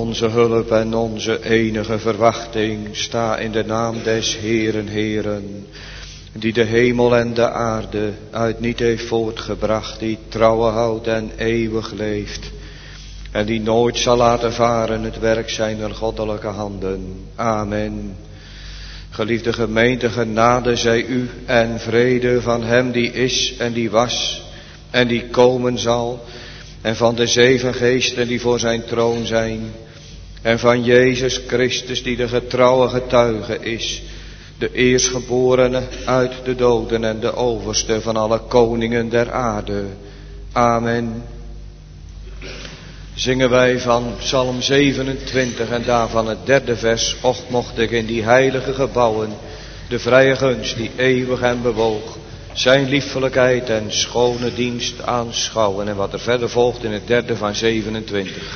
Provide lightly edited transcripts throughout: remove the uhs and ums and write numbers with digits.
onze hulp en onze enige verwachting. Sta in de naam des Heeren, Heeren, die de hemel en de aarde uit niet heeft voortgebracht, die trouwe houdt en eeuwig leeft, en die nooit zal laten varen het werk zijner goddelijke handen. Amen. Geliefde gemeente, genade zij u en vrede van hem die is en die was en die komen zal, en van de 7 geesten die voor zijn troon zijn, en van Jezus Christus die de getrouwe getuige is, de eerstgeborene uit de doden en de overste van alle koningen der aarde. Amen. Zingen wij van Psalm 27 en daarvan het 3e vers. Och, mocht ik in die heilige gebouwen de vrije gunst die eeuwig en bewoog, zijn liefelijkheid en schone dienst aanschouwen. En wat er verder volgt in het 3e van 27.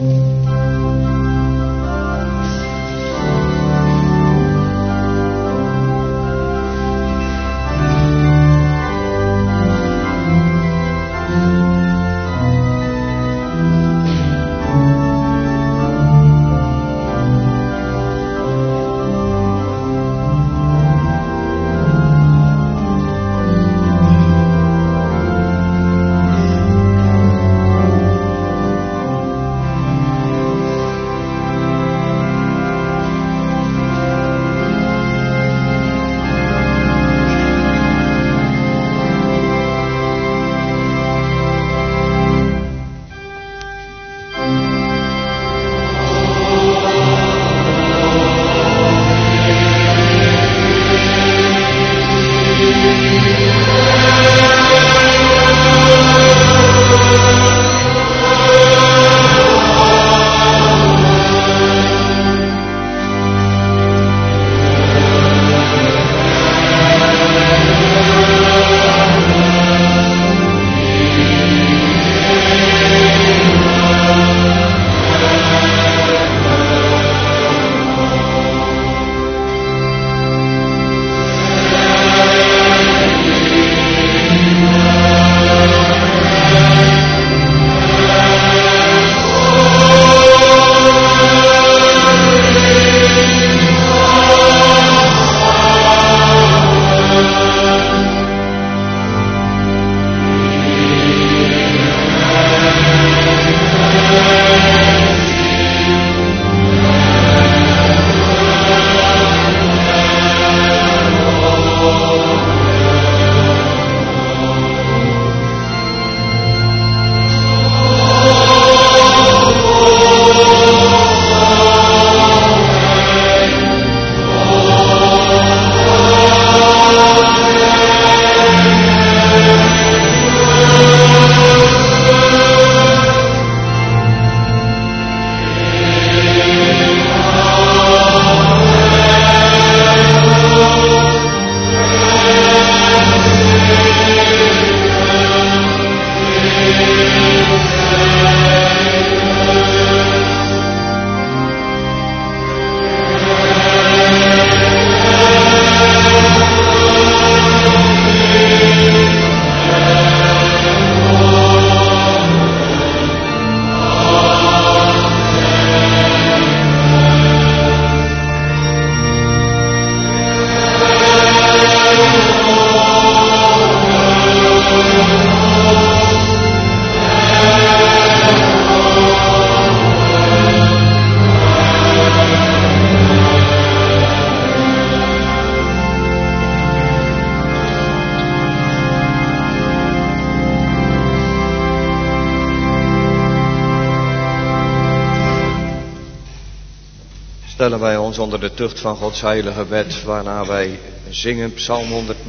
Stellen wij ons onder de tucht van Gods heilige wet, waarna wij zingen Psalm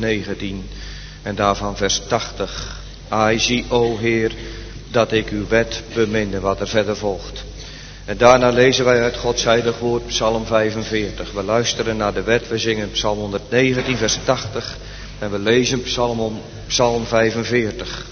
119 en daarvan vers 80. Ai, zie, o Heer, dat ik uw wet beminde, wat er verder volgt. En daarna lezen wij uit Gods heilig woord Psalm 45. We luisteren naar de wet, we zingen Psalm 119 vers 80 en we lezen Psalm 45.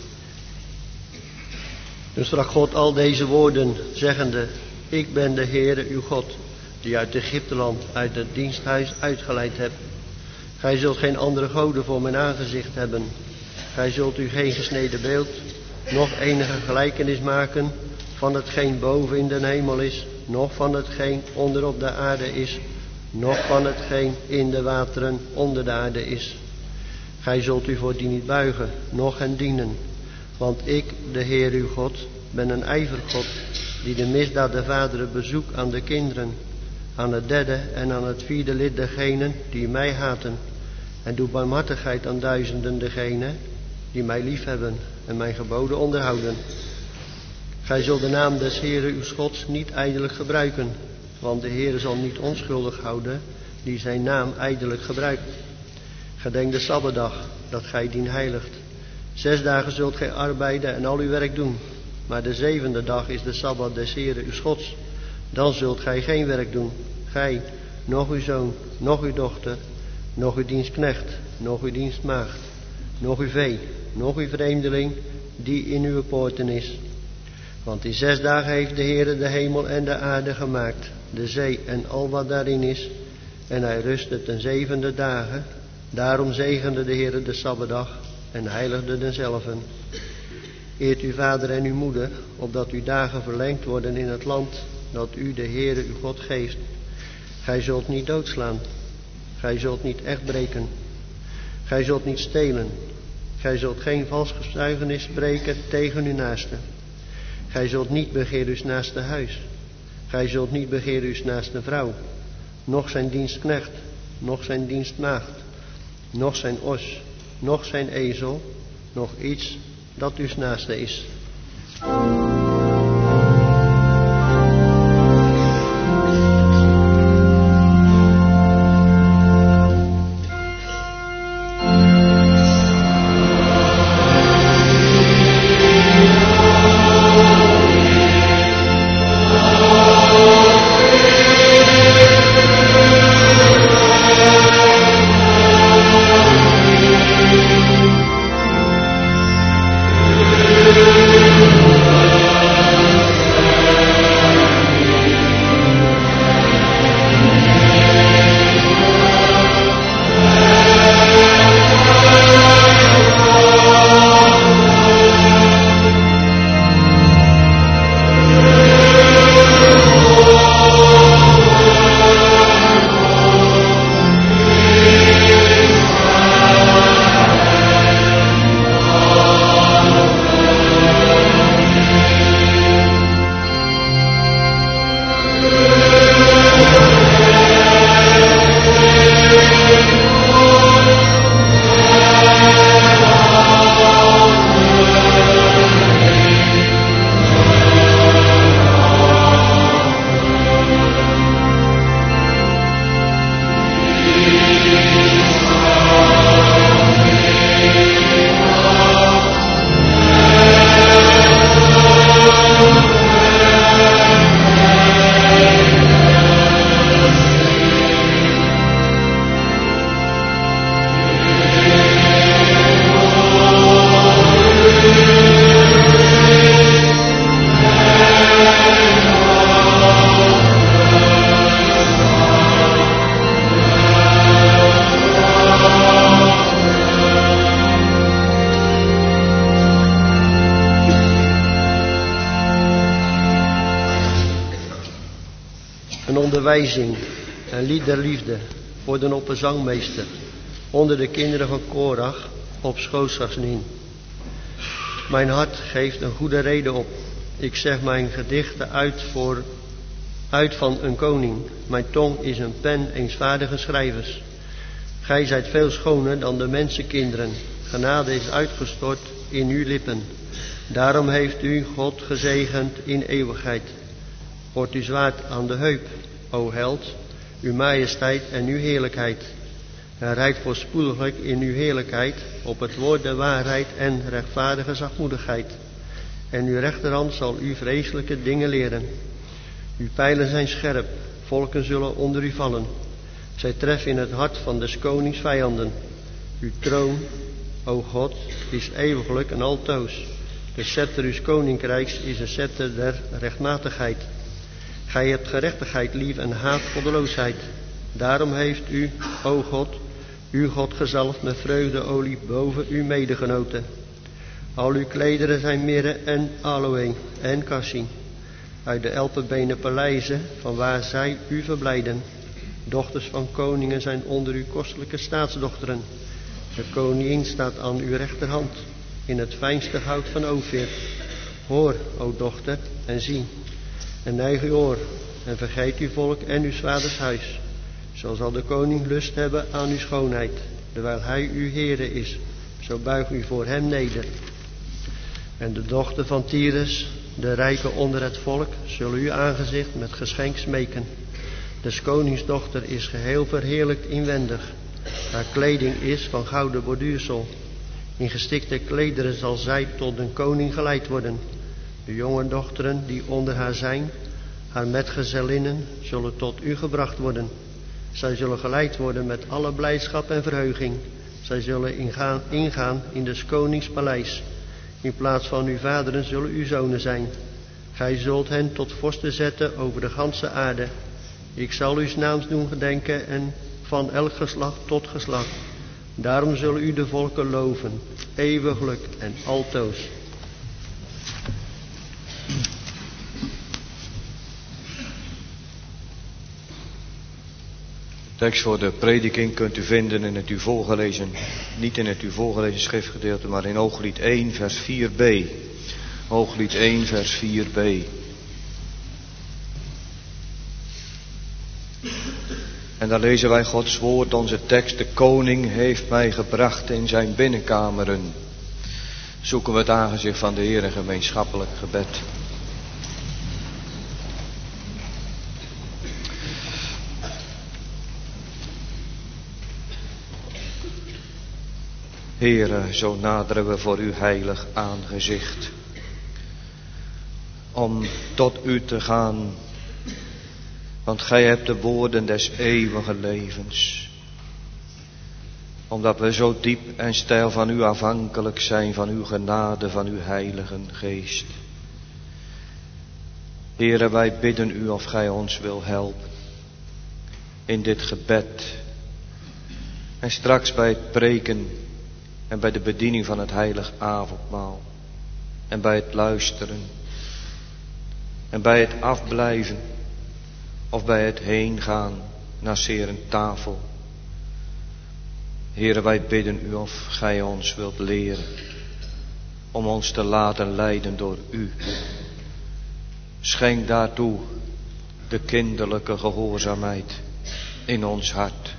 Toen sprak God al deze woorden, zeggende: Ik ben de Heere uw God, die uit Egypteland, uit het diensthuis uitgeleid hebt. Gij zult geen andere goden voor mijn aangezicht hebben. Gij zult u geen gesneden beeld, noch enige gelijkenis maken van hetgeen boven in den hemel is, noch van hetgeen onder op de aarde is, noch van hetgeen in de wateren onder de aarde is. Gij zult u voor die niet buigen, noch hen dienen. Want ik, de Heer uw God, ben een ijvergod, die de misdaad der vaderen bezoekt aan de kinderen, aan het derde en aan het vierde lid degenen die mij haten, en doe barmhartigheid aan duizenden degenen die mij liefhebben en mijn geboden onderhouden. Gij zult de naam des Heeren uw Gods niet ijdelijk gebruiken, want de Heere zal niet onschuldig houden die zijn naam ijdelijk gebruikt. Gedenk de Sabbatdag, dat gij dien heiligt. 6 dagen zult gij arbeiden en al uw werk doen, maar de 7e dag is de Sabbat des Heeren uw Gods. Dan zult gij geen werk doen, gij, noch uw zoon, noch uw dochter, noch uw dienstknecht, noch uw dienstmaagd, noch uw vee, noch uw vreemdeling die in uw poorten is. Want in 6 dagen heeft de Heere de hemel en de aarde gemaakt, de zee en al wat daarin is, en hij rustte ten 7e dagen. Daarom zegende de Heere de Sabbatdag en heiligde denzelven. Eert uw vader en uw moeder, opdat uw dagen verlengd worden in het land dat u de Heere uw God geeft. Gij zult niet doodslaan, gij zult niet echt breken, gij zult niet stelen, gij zult geen vals getuigenis spreken tegen uw naaste. Gij zult niet begeren uw naaste huis, gij zult niet begeren uw naaste vrouw, noch zijn dienstknecht, noch zijn dienstmaagd, noch zijn os, noch zijn ezel, noch iets dat uw naaste is. Een onderwijzing, een lied der liefde voor de opperzangmeester, onder de kinderen van Korach op Schoosachsnin. Mijn hart geeft een goede reden op. Ik zeg mijn gedichten uit van een koning. Mijn tong is een pen eensvaardige schrijvers. Gij zijt veel schoner dan de mensenkinderen. Genade is uitgestort in uw lippen. Daarom heeft u God gezegend in eeuwigheid. Wordt uw zwaard aan de heup, o held, uw majesteit en uw heerlijkheid. En rijdt voorspoediglijk in uw heerlijkheid op het woord der waarheid en rechtvaardige zachtmoedigheid. En uw rechterhand zal u vreselijke dingen leren. Uw pijlen zijn scherp, volken zullen onder u vallen. Zij treffen in het hart van des konings vijanden. Uw troon, o God, is eeuwiglijk en altoos. De scepter uws koninkrijks is een scepter der rechtmatigheid. Gij hebt gerechtigheid lief en haat goddeloosheid. Daarom heeft u, o God, uw God gezalfd met vreugdeolie boven uw medegenoten. Al uw klederen zijn mirre en aloë en cassie. uit de elpenbenen paleizen, van waar zij u verblijden. Dochters van koningen zijn onder uw kostelijke staatsdochteren. De koningin staat aan uw rechterhand, in het fijnste goud van Ofir. Hoor, o dochter, en zie, en neig uw oor, en vergeet uw volk en uw vaders huis. Zo zal de koning lust hebben aan uw schoonheid, terwijl hij uw Heere is. Zo buig u voor hem neder. En de dochter van Tyrus, de rijke onder het volk, zullen uw aangezicht met geschenk smeken. Des konings dochter is geheel verheerlijkt inwendig. Haar kleding is van gouden borduursel. In gestikte klederen zal zij tot een koning geleid worden. De jonge dochteren die onder haar zijn, haar metgezellinnen, zullen tot u gebracht worden. Zij zullen geleid worden met alle blijdschap en verheuging. Zij zullen ingaan in des konings paleis. In plaats van uw vaderen zullen uw zonen zijn. Gij zult hen tot vorsten zetten over de ganse aarde. Ik zal uw naams doen gedenken en van elk geslacht tot geslacht. Daarom zullen u de volken loven, eeuwiglijk en altoos. De tekst voor de prediking kunt u vinden in het u voorgelezen, niet in het u voorgelezen schriftgedeelte, maar in Hooglied 1 vers 4b. Hooglied 1 vers 4b. En daar lezen wij Gods woord, onze tekst. De koning heeft mij gebracht in zijn binnenkameren. Zoeken we het aangezicht van de Heer in gemeenschappelijk gebed. Heere, zo naderen we voor uw heilig aangezicht. Om tot u te gaan. Want gij hebt de woorden des eeuwige levens. Omdat we zo diep en steil van u afhankelijk zijn, van uw genade, van uw heilige geest. Heere, wij bidden u of gij ons wil helpen. In dit gebed. En straks bij het preken. En bij de bediening van het heilig avondmaal. En bij het luisteren. En bij het afblijven. Of bij het heen gaan naar 's Heeren tafel. Heere, wij bidden u of gij ons wilt leren. Om ons te laten leiden door u. Schenk daartoe de kinderlijke gehoorzaamheid in ons hart.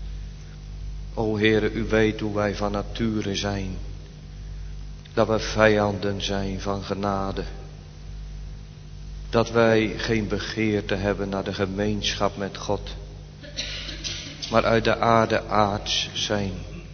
O Heere, u weet hoe wij van nature zijn. Dat we vijanden zijn van genade. Dat wij geen begeerte hebben naar de gemeenschap met God. Maar uit de aarde aards zijn.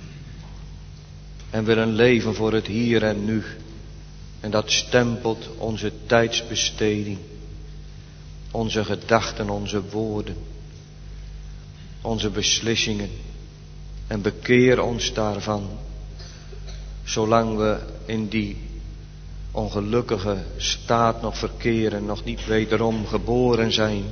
En willen leven voor het hier en nu. En dat stempelt onze tijdsbesteding. Onze gedachten, onze woorden. Onze beslissingen. En bekeer ons daarvan. Zolang we in die ongelukkige staat nog verkeren, nog niet wederom geboren zijn.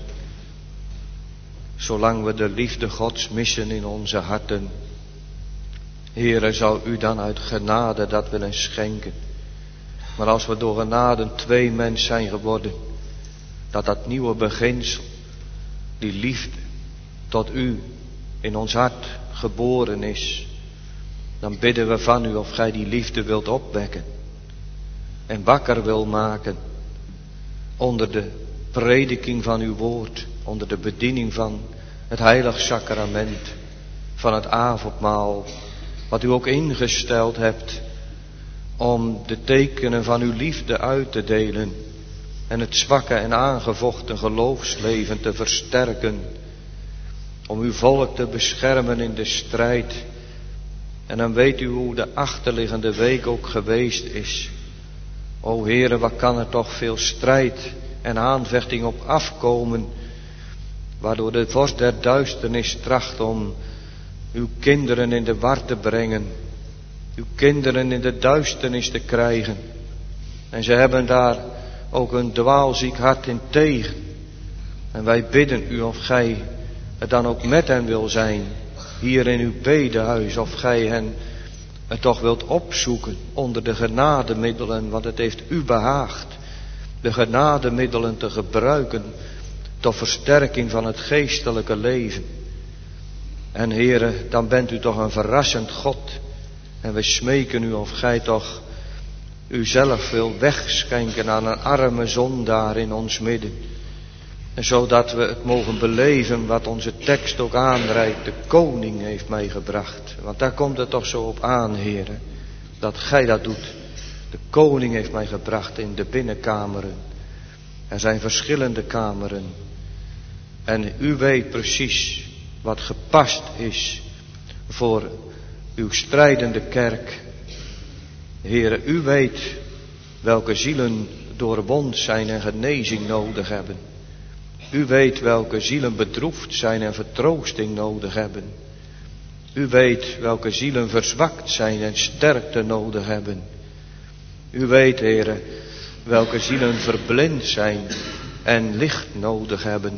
Zolang we de liefde Gods missen in onze harten. Heere, zou u dan uit genade dat willen schenken. Maar als we door genade twee mens zijn geworden, dat nieuwe beginsel, die liefde tot u in ons hart geboren is, dan bidden we van u of gij die liefde wilt opwekken en wakker wil maken onder de prediking van uw woord, onder de bediening van het heilig sacrament, van het avondmaal, wat u ook ingesteld hebt om de tekenen van uw liefde uit te delen en het zwakke en aangevochten geloofsleven te versterken, om uw volk te beschermen in de strijd. En dan weet u hoe de achterliggende week ook geweest is. O Heere, wat kan er toch veel strijd en aanvechting op afkomen, waardoor de vorst der duisternis tracht om uw kinderen in de war te brengen, uw kinderen in de duisternis te krijgen. En ze hebben daar ook een dwaalziek hart in tegen. En wij bidden u of gij het dan ook met hen wil zijn, hier in uw bedehuis, of gij hen het toch wilt opzoeken onder de genademiddelen, want het heeft u behaagd de genademiddelen te gebruiken tot versterking van het geestelijke leven. En Heere, dan bent u toch een verrassend God. En we smeken u of gij toch uzelf wil wegschenken aan een arme zondaar in ons midden. En zodat we het mogen beleven wat onze tekst ook aanreikt. De koning heeft mij gebracht. Want daar komt het toch zo op aan, Heere, dat gij dat doet. De koning heeft mij gebracht in de binnenkameren. Er zijn verschillende kameren. En u weet precies wat gepast is voor uw strijdende kerk. Heere, u weet welke zielen doorwond zijn en genezing nodig hebben. U weet welke zielen bedroefd zijn en vertroosting nodig hebben. U weet welke zielen verzwakt zijn en sterkte nodig hebben. U weet, Heere, welke zielen verblind zijn en licht nodig hebben.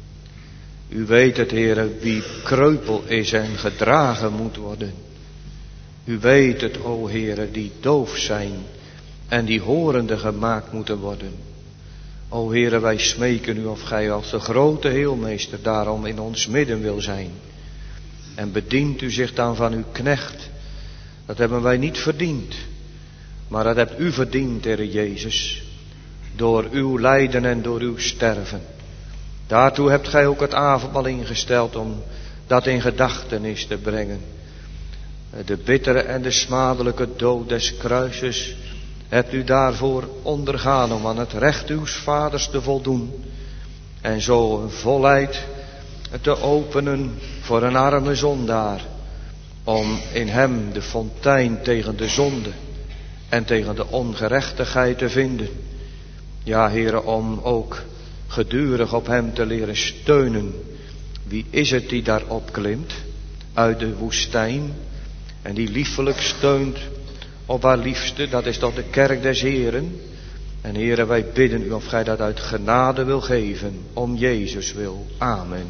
U weet het, Heere, wie kreupel is en gedragen moet worden. U weet het, o Heere, die doof zijn en die horende gemaakt moeten worden. O Heere, wij smeken u of gij als de grote heelmeester daarom in ons midden wil zijn. En bedient u zich dan van uw knecht. Dat hebben wij niet verdiend. Maar dat hebt u verdiend, Heere Jezus. Door uw lijden en door uw sterven. Daartoe hebt gij ook het avondmaal ingesteld om dat in gedachtenis te brengen. De bittere en de smadelijke dood des kruises hebt u daarvoor ondergaan om aan het recht uws vaders te voldoen. En zo een volheid te openen voor een arme zondaar. Om in hem de fontein tegen de zonde en tegen de ongerechtigheid te vinden. Ja, Heere, om ook gedurig op hem te leren steunen. Wie is het die daar opklimt uit de woestijn en die liefelijk steunt op haar liefste? Dat is toch de kerk des Heeren. En Heere, wij bidden u of gij dat uit genade wil geven, om Jezus wil. Amen.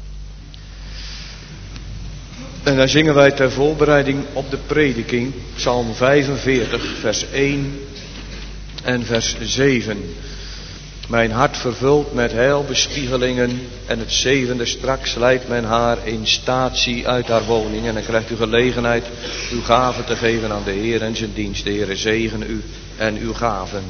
En dan zingen wij ter voorbereiding op de prediking Psalm 45, vers 1 en vers 7. Mijn hart vervult met heilbespiegelingen en het zevende straks leidt men haar in statie uit haar woning. En dan krijgt u gelegenheid uw gaven te geven aan de Heer en zijn dienst. De Heer zegen u en uw gaven.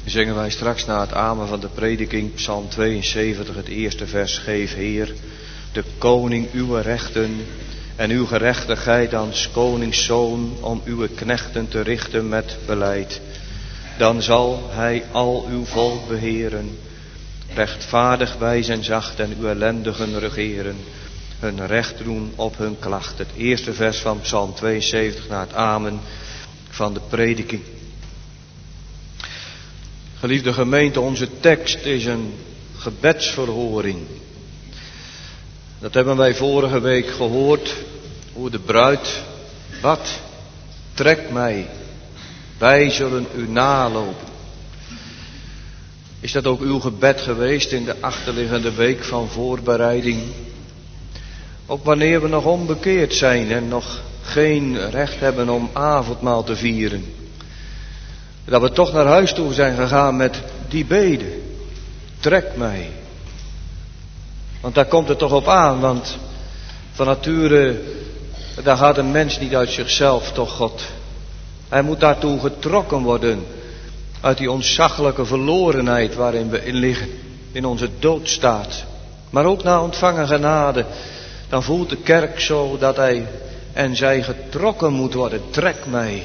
Zingen wij straks na het amen van de prediking, Psalm 72, het eerste vers. Geef, Heer, de koning uw rechten en uw gerechtigheid als koningszoon om uw knechten te richten met beleid. Dan zal hij al uw volk beheren, rechtvaardig wijs en zacht en uw ellendigen regeren, hun recht doen op hun klacht. Het eerste vers van Psalm 72 na het amen van de prediking. Geliefde gemeente, onze tekst is een gebedsverhoring. Dat hebben wij vorige week gehoord, hoe de bruid bad: trek mij, wij zullen u nalopen. Is dat ook uw gebed geweest in de achterliggende week van voorbereiding? Ook wanneer we nog onbekeerd zijn en nog geen recht hebben om avondmaal te vieren. Dat we toch naar huis toe zijn gegaan met die bede: trek mij. Want daar komt het toch op aan, want van nature, daar gaat een mens niet uit zichzelf tot God. Hij moet daartoe getrokken worden uit die ontzaglijke verlorenheid waarin we in liggen, in onze doodstaat. Maar ook na ontvangen genade, dan voelt de kerk zo dat hij en zij getrokken moet worden. Trek mij.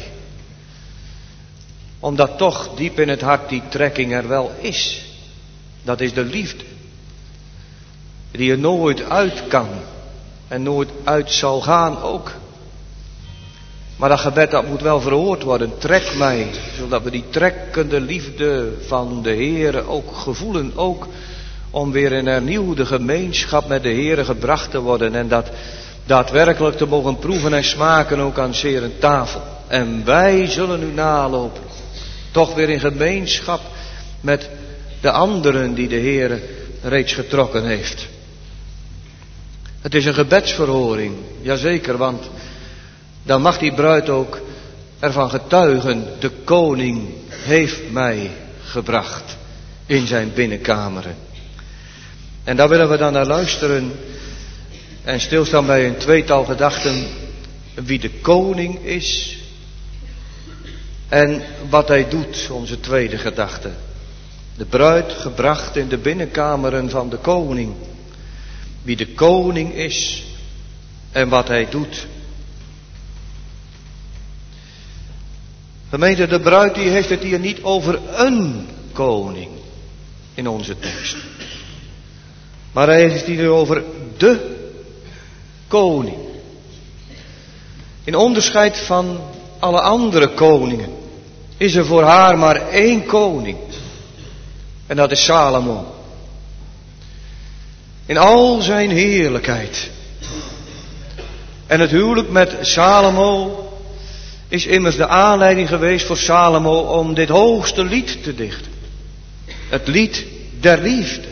Omdat toch diep in het hart die trekking er wel is. Dat is de liefde. Die er nooit uit kan. En nooit uit zal gaan ook. Maar dat gebed dat moet wel verhoord worden. Trek mij. Zodat we die trekkende liefde van de Heere ook gevoelen. Ook om weer in hernieuwde gemeenschap met de Heere gebracht te worden. En dat daadwerkelijk te mogen proeven en smaken ook aan zeren tafel. En wij zullen u nalopen. Toch weer in gemeenschap met de anderen die de Heere reeds getrokken heeft. Het is een gebedsverhoring, jazeker, want dan mag die bruid ook ervan getuigen: de koning heeft mij gebracht in zijn binnenkameren. En daar willen we dan naar luisteren en stilstaan bij een tweetal gedachten: wie de koning is en wat hij doet, onze tweede gedachte. De bruid gebracht in de binnenkameren van de koning. Wie de koning is en wat hij doet. Gemeente, de bruid die heeft het hier niet over een koning in onze tekst. Maar hij heeft het hier over de koning. In onderscheid van alle andere koningen is er voor haar maar één koning. En dat is Salomo. In al zijn heerlijkheid. En het huwelijk met Salomo is immers de aanleiding geweest voor Salomo om dit hoogste lied te dichten. Het lied der liefde.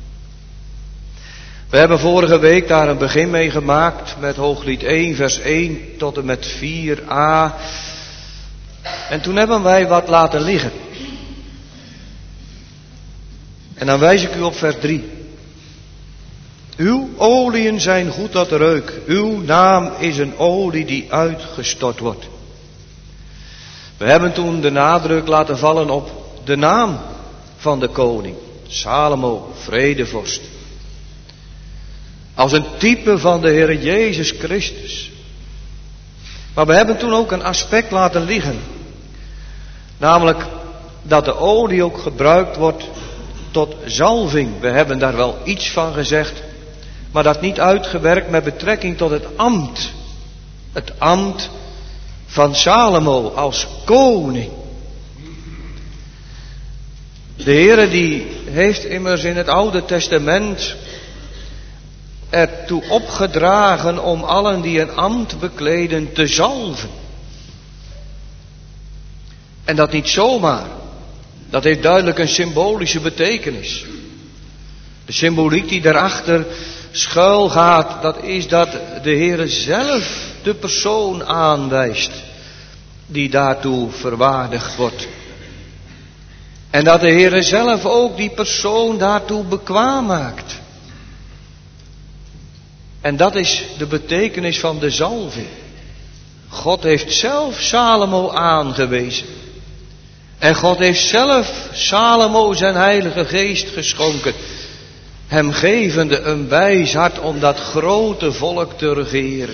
We hebben vorige week daar een begin mee gemaakt met Hooglied 1 vers 1 tot en met 4a. En toen hebben wij wat laten liggen. En dan wijs ik u op vers 3. Uw oliën zijn goed tot reuk. Uw naam is een olie die uitgestort wordt. We hebben toen de nadruk laten vallen op de naam van de koning. Salomo, vredevorst. Als een type van de Heer Jezus Christus. Maar we hebben toen ook een aspect laten liggen. Namelijk dat de olie ook gebruikt wordt tot zalving. We hebben daar wel iets van gezegd. Maar dat niet uitgewerkt met betrekking tot het ambt. Het ambt van Salomo als koning. De Heere die heeft immers in het Oude Testament ertoe opgedragen om allen die een ambt bekleden te zalven. En dat niet zomaar. Dat heeft duidelijk een symbolische betekenis. De symboliek die daarachter schuil gaat, dat is dat de Heere zelf de persoon aanwijst die daartoe verwaardigd wordt. En dat de Heere zelf ook die persoon daartoe bekwaam maakt. En dat is de betekenis van de zalving. God heeft zelf Salomo aangewezen. En God heeft zelf Salomo zijn heilige geest geschonken. Hem gevende een wijs hart om dat grote volk te regeren.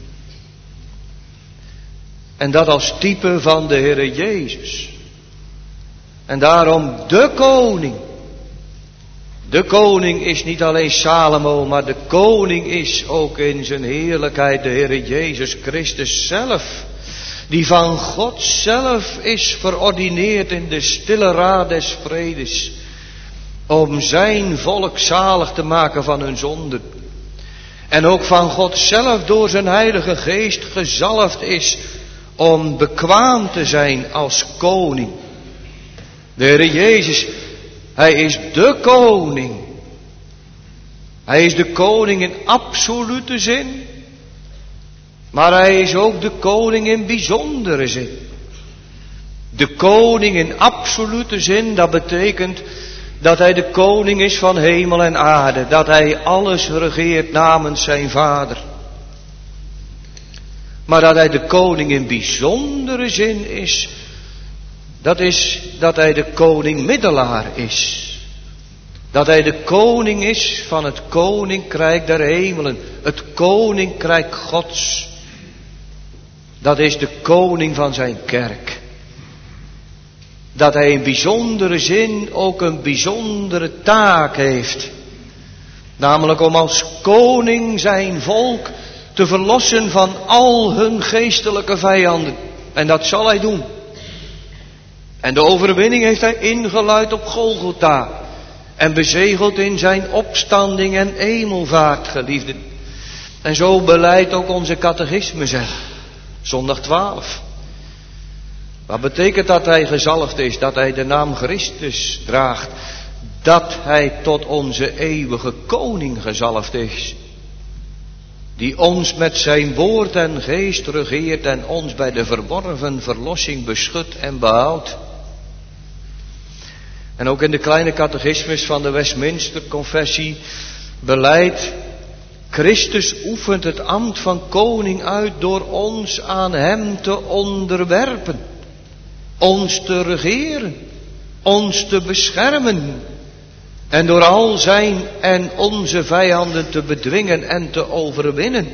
En dat als type van de Heere Jezus. En daarom de koning. De koning is niet alleen Salomo, maar de koning is ook in zijn heerlijkheid de Heere Jezus Christus zelf. Die van God zelf is verordineerd in de stille raad des vredes. Om zijn volk zalig te maken van hun zonden. En ook van God zelf door zijn heilige geest gezalfd is om bekwaam te zijn als koning. De Heere Jezus, hij is de koning. Hij is de koning in absolute zin. Maar hij is ook de koning in bijzondere zin. De koning in absolute zin, dat betekent dat hij de koning is van hemel en aarde. Dat hij alles regeert namens zijn vader. Maar dat hij de koning in bijzondere zin is, dat is dat hij de koning middelaar is. Dat hij de koning is van het koninkrijk der hemelen. Het koninkrijk Gods. Dat is de koning van zijn kerk. Dat hij in bijzondere zin ook een bijzondere taak heeft. Namelijk om als koning zijn volk te verlossen van al hun geestelijke vijanden. En dat zal hij doen. En de overwinning heeft hij ingeluid op Golgotha. En bezegeld in zijn opstanding en hemelvaart, geliefden. En zo beleidt ook onze catechismus er. Zondag 12. Wat betekent dat hij gezalfd is? Dat hij de naam Christus draagt. Dat hij tot onze eeuwige koning gezalfd is. Die ons met zijn woord en geest regeert en ons bij de verworven verlossing beschut en behoudt. En ook in de kleine catechismus van de Westminster Confessie beleidt: Christus oefent het ambt van koning uit door ons aan hem te onderwerpen. Ons te regeren. Ons te beschermen. En door al zijn en onze vijanden te bedwingen en te overwinnen.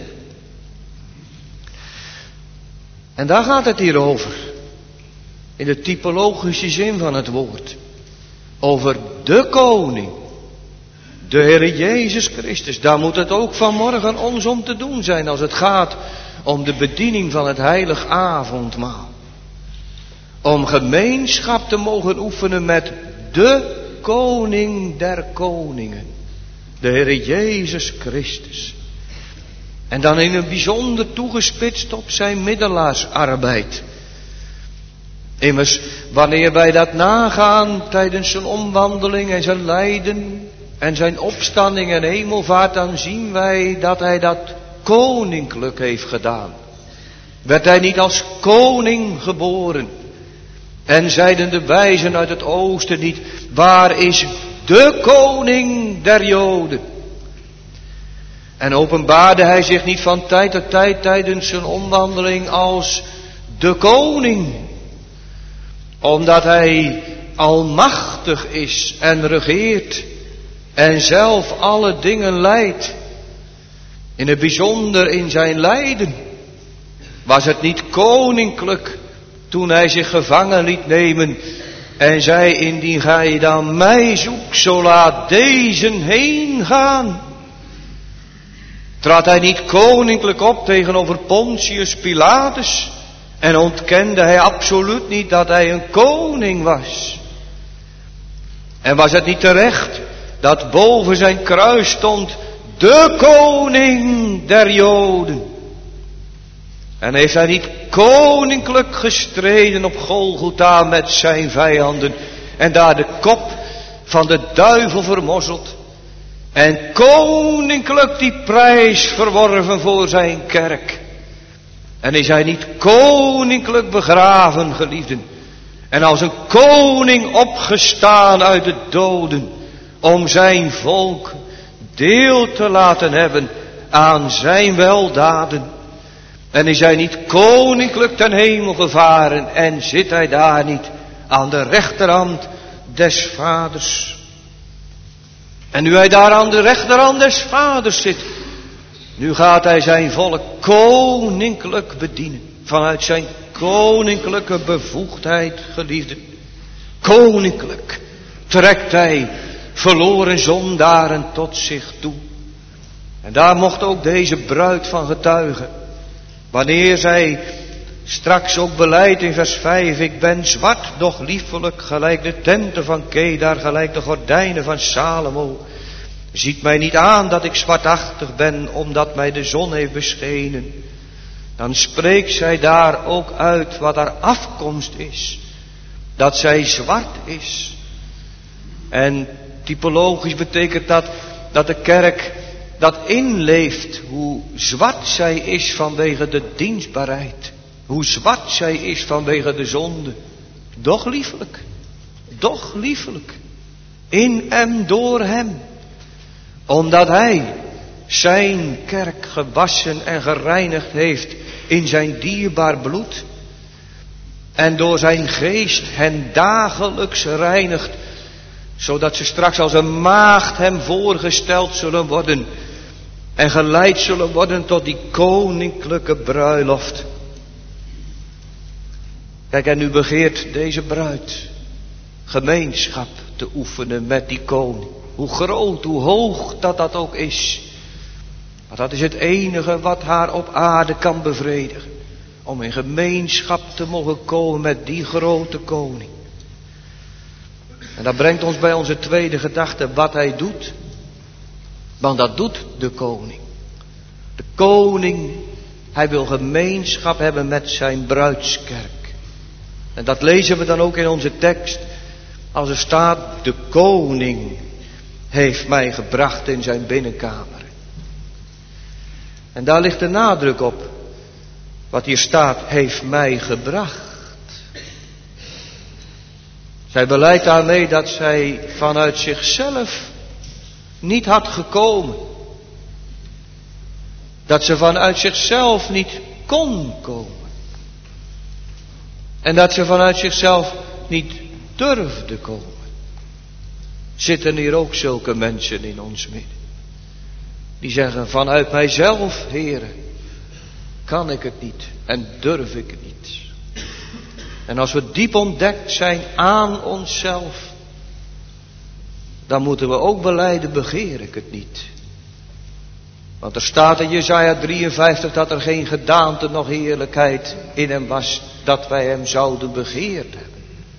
En daar gaat het hier over. In de typologische zin van het woord. Over de koning. De Heere Jezus Christus. Daar moet het ook vanmorgen ons om te doen zijn als het gaat om de bediening van het heilig avondmaal. Om gemeenschap te mogen oefenen met de koning der koningen. De Heere Jezus Christus. En dan in een bijzonder toegespitst op zijn middelaarsarbeid. Immers, wanneer wij dat nagaan tijdens zijn omwandeling en zijn lijden en zijn opstanding en hemelvaart, dan zien wij dat hij dat koninklijk heeft gedaan. Werd hij niet als koning geboren? En zeiden de wijzen uit het oosten niet: waar is de koning der Joden? En openbaarde hij zich niet van tijd tot tijd tijdens zijn omwandeling als de koning? Omdat hij almachtig is en regeert en zelf alle dingen leidt. In het bijzonder in zijn lijden. Was het niet koninklijk toen hij zich gevangen liet nemen en zei: indien gij dan mij zoekt, zo laat deze heen gaan. Trad hij niet koninklijk op tegenover Pontius Pilatus en ontkende hij absoluut niet dat hij een koning was? En was het niet terecht dat boven zijn kruis stond: de koning der Joden? En heeft hij niet koninklijk gestreden op Golgotha met zijn vijanden en daar de kop van de duivel vermorzeld? En koninklijk die prijs verworven voor zijn kerk. En is hij niet koninklijk begraven, geliefden? En als een koning opgestaan uit de doden, om zijn volk deel te laten hebben aan zijn weldaden. En is hij niet koninklijk ten hemel gevaren en zit hij daar niet aan de rechterhand des vaders. En nu hij daar aan de rechterhand des vaders zit, nu gaat hij zijn volk koninklijk bedienen. Vanuit zijn koninklijke bevoegdheid, geliefden. Koninklijk trekt hij verloren zondaren tot zich toe. En daar mocht ook deze bruid van getuigen. Wanneer zij straks ook beleidt in vers 5. Ik ben zwart, doch liefelijk, gelijk de tenten van Kedar, gelijk de gordijnen van Salomo. Ziet mij niet aan dat ik zwartachtig ben, omdat mij de zon heeft beschenen. Dan spreekt zij daar ook uit wat haar afkomst is. Dat zij zwart is. En typologisch betekent dat de kerk dat inleeft hoe zwart zij is vanwege de dienstbaarheid. Hoe zwart zij is vanwege de zonde. Doch liefelijk. In en door hem. Omdat hij zijn kerk gewassen en gereinigd heeft in zijn dierbaar bloed. En door zijn geest hen dagelijks reinigt. Zodat ze straks als een maagd hem voorgesteld zullen worden. En geleid zullen worden tot die koninklijke bruiloft. Kijk, en nu begeert deze bruid gemeenschap te oefenen met die koning. Hoe groot, hoe hoog dat ook is. Maar dat is het enige wat haar op aarde kan bevredigen. Om in gemeenschap te mogen komen met die grote koning. En dat brengt ons bij onze tweede gedachte, wat hij doet. Want dat doet de koning. De koning, hij wil gemeenschap hebben met zijn bruidskerk. En dat lezen we dan ook in onze tekst. Als er staat, de koning heeft mij gebracht in zijn binnenkamer. En daar ligt de nadruk op. Wat hier staat, heeft mij gebracht. Zij beleidt daarmee dat zij vanuit zichzelf niet had gekomen. Dat ze vanuit zichzelf niet kon komen. En dat ze vanuit zichzelf niet durfde komen. Zitten hier ook zulke mensen in ons midden. Die zeggen, vanuit mijzelf, Heere, kan ik het niet en durf ik het niet. En als we diep ontdekt zijn aan onszelf, dan moeten we ook belijden, begeer ik het niet. Want er staat in Jesaja 53 dat er geen gedaante noch heerlijkheid in hem was, dat wij hem zouden begeerd hebben.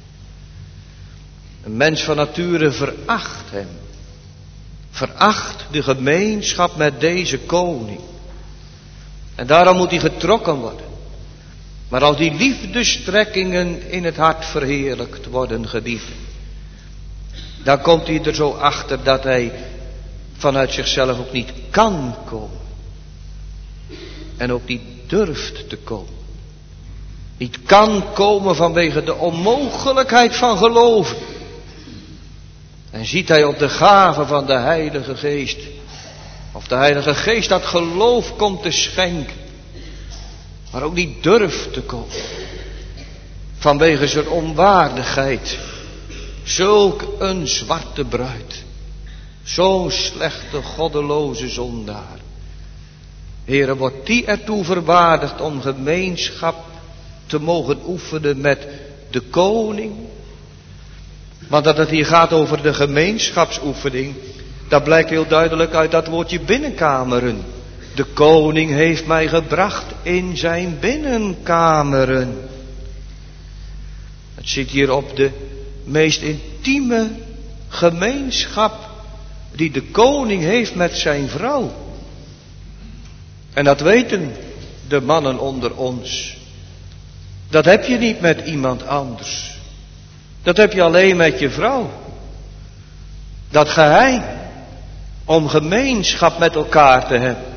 Een mens van nature veracht hem. Veracht de gemeenschap met deze koning. En daarom moet hij getrokken worden. Maar als die liefdestrekkingen in het hart verheerlijkt worden, geliefden, dan komt hij er zo achter dat hij vanuit zichzelf ook niet kan komen. En ook niet durft te komen. Niet kan komen vanwege de onmogelijkheid van geloven. En ziet hij op de gave van de Heilige Geest. Of de Heilige Geest dat geloof komt te schenken. Maar ook niet durft te komen. Vanwege zijn onwaardigheid. Zulk een zwarte bruid. Zo'n slechte, goddeloze zondaar. Heere, wordt die ertoe verwaardigd om gemeenschap te mogen oefenen met de koning? Want dat het hier gaat over de gemeenschapsoefening, dat blijkt heel duidelijk uit dat woordje binnenkameren. De koning heeft mij gebracht in zijn binnenkameren. Het zit hier op de meest intieme gemeenschap die de koning heeft met zijn vrouw. En dat weten de mannen onder ons. Dat heb je niet met iemand anders. Dat heb je alleen met je vrouw. Dat geheim om gemeenschap met elkaar te hebben.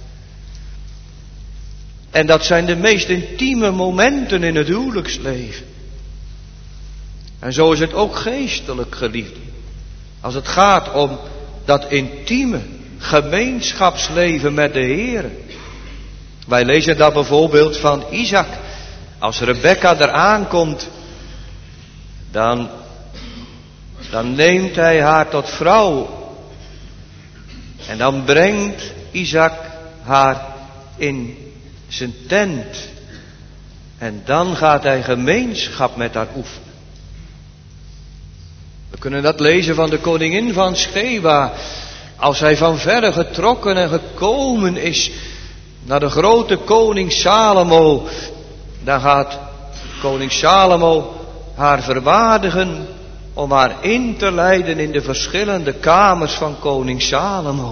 En dat zijn de meest intieme momenten in het huwelijksleven. En zo is het ook geestelijk, geliefden. Als het gaat om dat intieme gemeenschapsleven met de Heer. Wij lezen dat bijvoorbeeld van Isaac. Als Rebecca eraan komt dan neemt hij haar tot vrouw. En dan brengt Isaac haar in zijn tent. En dan gaat hij gemeenschap met haar oefenen. We kunnen dat lezen van de koningin van Sheba. Als hij van verre getrokken en gekomen is naar de grote koning Salomo, dan gaat koning Salomo haar verwaardigen om haar in te leiden in de verschillende kamers van koning Salomo.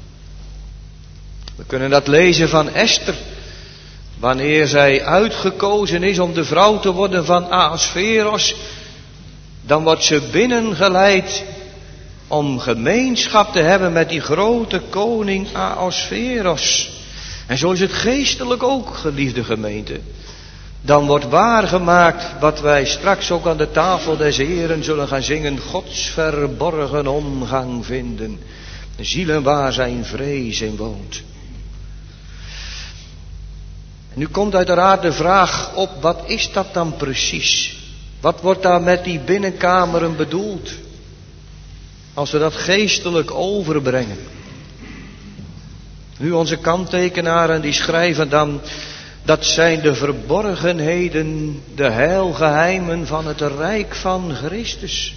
We kunnen dat lezen van Esther, wanneer zij uitgekozen is om de vrouw te worden van Ahasveros, dan wordt ze binnengeleid om gemeenschap te hebben met die grote koning Ahasveros. En zo is het geestelijk ook, geliefde gemeente. Dan wordt waargemaakt wat wij straks ook aan de tafel des Heren zullen gaan zingen. Gods verborgen omgang vinden. Zielen waar zijn vrees in woont. En nu komt uiteraard de vraag op, wat is dat dan precies? Wat wordt daar met die binnenkameren bedoeld? Als we dat geestelijk overbrengen. Nu onze kanttekenaren die schrijven dan, dat zijn de verborgenheden, de heilgeheimen van het rijk van Christus.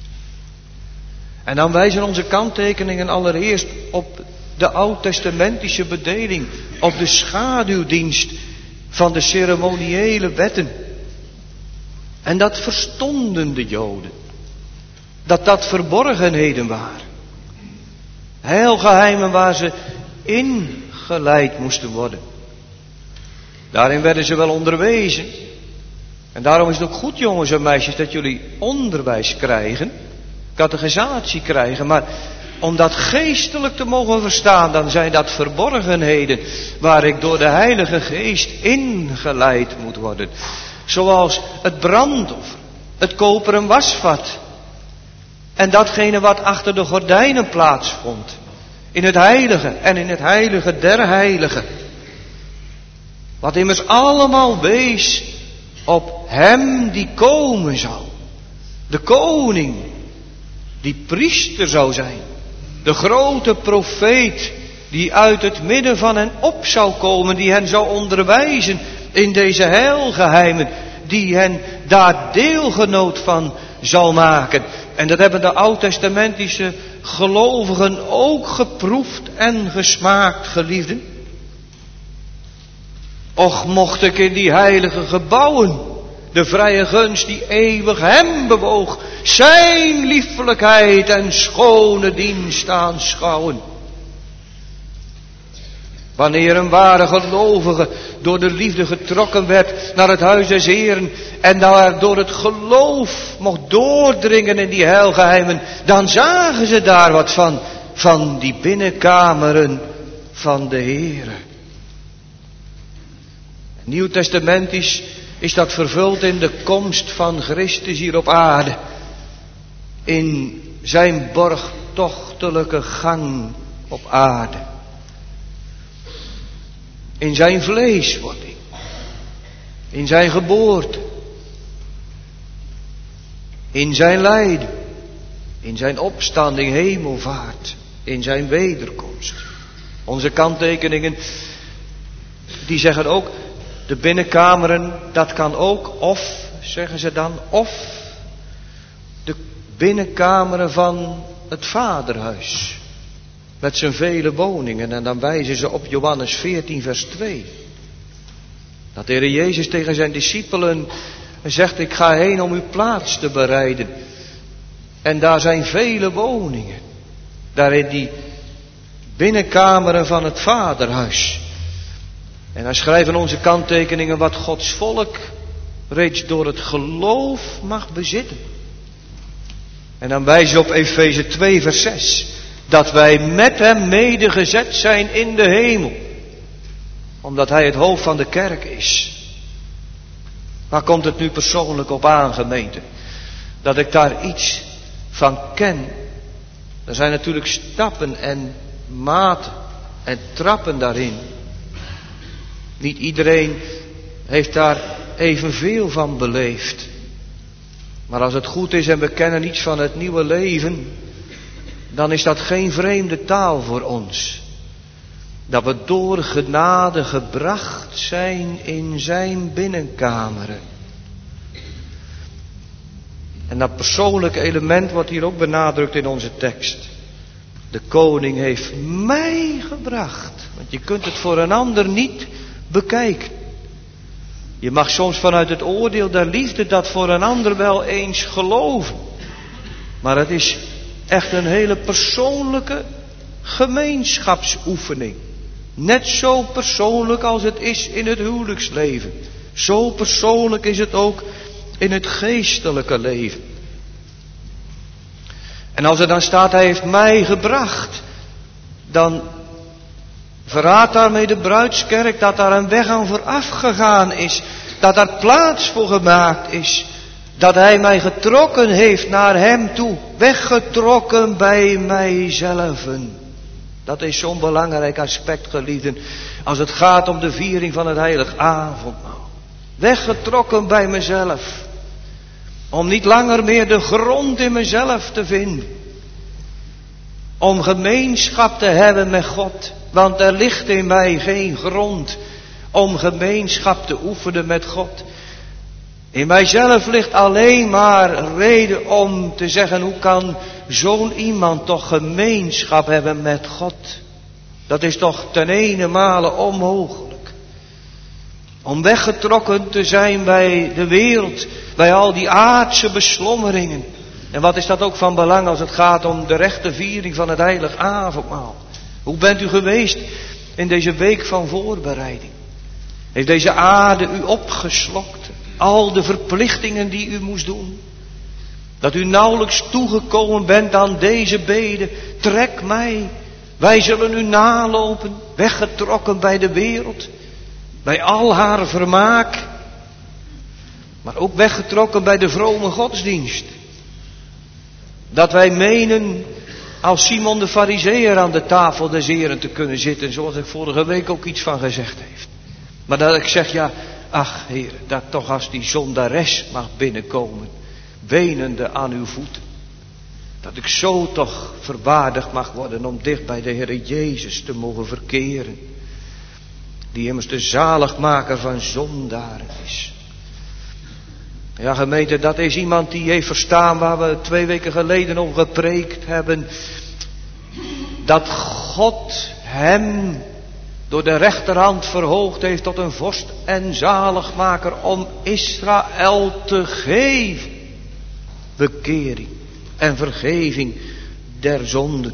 En dan wijzen onze kanttekeningen allereerst op de oud-testamentische bedeling, op de schaduwdienst van de ceremoniële wetten. En dat verstonden de Joden, dat verborgenheden waren. Heilgeheimen waar ze ingeleid moesten worden. Daarin werden ze wel onderwezen. En daarom is het ook goed, jongens en meisjes, dat jullie onderwijs krijgen, catechisatie krijgen. Maar om dat geestelijk te mogen verstaan, dan zijn dat verborgenheden waar ik door de Heilige Geest ingeleid moet worden. Zoals het brandoffer, het koperen wasvat. En datgene wat achter de gordijnen plaatsvond. In het heilige en in het heilige der heiligen. Wat immers allemaal wees op hem die komen zou. De koning, die priester zou zijn. De grote profeet, die uit het midden van hen op zou komen, die hen zou onderwijzen in deze heilgeheimen, die hen daar deelgenoot van zal maken. En dat hebben de oud-testamentische gelovigen ook geproefd en gesmaakt, geliefden. Och, mocht ik in die heilige gebouwen de vrije gunst die eeuwig hem bewoog, zijn liefelijkheid en schone dienst aanschouwen. Wanneer een ware gelovige door de liefde getrokken werd naar het huis des Heren en daar door het geloof mocht doordringen in die heilgeheimen, dan zagen ze daar wat van die binnenkameren van de Heren. Nieuwtestamentisch is dat vervuld in de komst van Christus hier op aarde. In zijn borgtochtelijke gang op aarde. In zijn vleeswording. In zijn geboorte. In zijn lijden. In zijn opstanding, hemelvaart. In zijn wederkomst. Onze kanttekeningen, die zeggen ook, de binnenkameren, dat kan ook, of, zeggen ze dan, of de binnenkameren van het vaderhuis. Met zijn vele woningen. En dan wijzen ze op Johannes 14 vers 2. Dat de Heer Jezus tegen zijn discipelen zegt, ik ga heen om uw plaats te bereiden. En daar zijn vele woningen. Daar in die binnenkameren van het vaderhuis. En dan schrijven onze kanttekeningen wat Gods volk reeds door het geloof mag bezitten. En dan wijzen ze op Efeze 2 vers 6. Dat wij met hem medegezet zijn in de hemel. Omdat hij het hoofd van de kerk is. Waar komt het nu persoonlijk op aan, gemeente? Dat ik daar iets van ken. Er zijn natuurlijk stappen en maten en trappen daarin. Niet iedereen heeft daar evenveel van beleefd. Maar als het goed is en we kennen iets van het nieuwe leven, dan is dat geen vreemde taal voor ons. Dat we door genade gebracht zijn in zijn binnenkameren. En dat persoonlijke element wordt hier ook benadrukt in onze tekst. De koning heeft mij gebracht. Want je kunt het voor een ander niet bekijken. Je mag soms vanuit het oordeel der liefde dat voor een ander wel eens geloven. Maar het is echt een hele persoonlijke gemeenschapsoefening. Net zo persoonlijk als het is in het huwelijksleven. Zo persoonlijk is het ook in het geestelijke leven. En als er dan staat, hij heeft mij gebracht, dan verraadt daarmee de bruidskerk dat daar een weg aan vooraf gegaan is. Dat daar plaats voor gemaakt is. Dat hij mij getrokken heeft naar hem toe. Weggetrokken bij mijzelven. Dat is zo'n belangrijk aspect, geliefden, als het gaat om de viering van het heilig avondmaal. Weggetrokken bij mezelf. Om niet langer meer de grond in mezelf te vinden. Om gemeenschap te hebben met God. Want er ligt in mij geen grond om gemeenschap te oefenen met God. In mijzelf ligt alleen maar reden om te zeggen, hoe kan zo'n iemand toch gemeenschap hebben met God? Dat is toch ten ene onmogelijk. Om weggetrokken te zijn bij de wereld, bij al die aardse beslommeringen. En wat is dat ook van belang als het gaat om de rechte viering van het heilig avondmaal? Hoe bent u geweest in deze week van voorbereiding? Heeft deze aarde u opgeslokt? Al de verplichtingen die u moest doen. Dat u nauwelijks toegekomen bent aan deze bede. Trek mij. Wij zullen u nalopen. Weggetrokken bij de wereld. Bij al haar vermaak. Maar ook weggetrokken bij de vrome godsdienst. Dat wij menen als Simon de Farizeeër aan de tafel des Heren te kunnen zitten. Zoals ik vorige week ook iets van gezegd heeft. Maar dat ik zeg, ja, ach Heer, dat toch als die zondares mag binnenkomen, wenende aan uw voeten. Dat ik zo toch verwaardigd mag worden om dicht bij de Heer Jezus te mogen verkeren. Die immers de zaligmaker van zondaren is. Ja, gemeente, dat is iemand die heeft verstaan waar we 2 weken geleden over gepreekt hebben. Dat God hem door de rechterhand verhoogd heeft tot een vorst en zaligmaker om Israël te geven. Bekering en vergeving der zonden.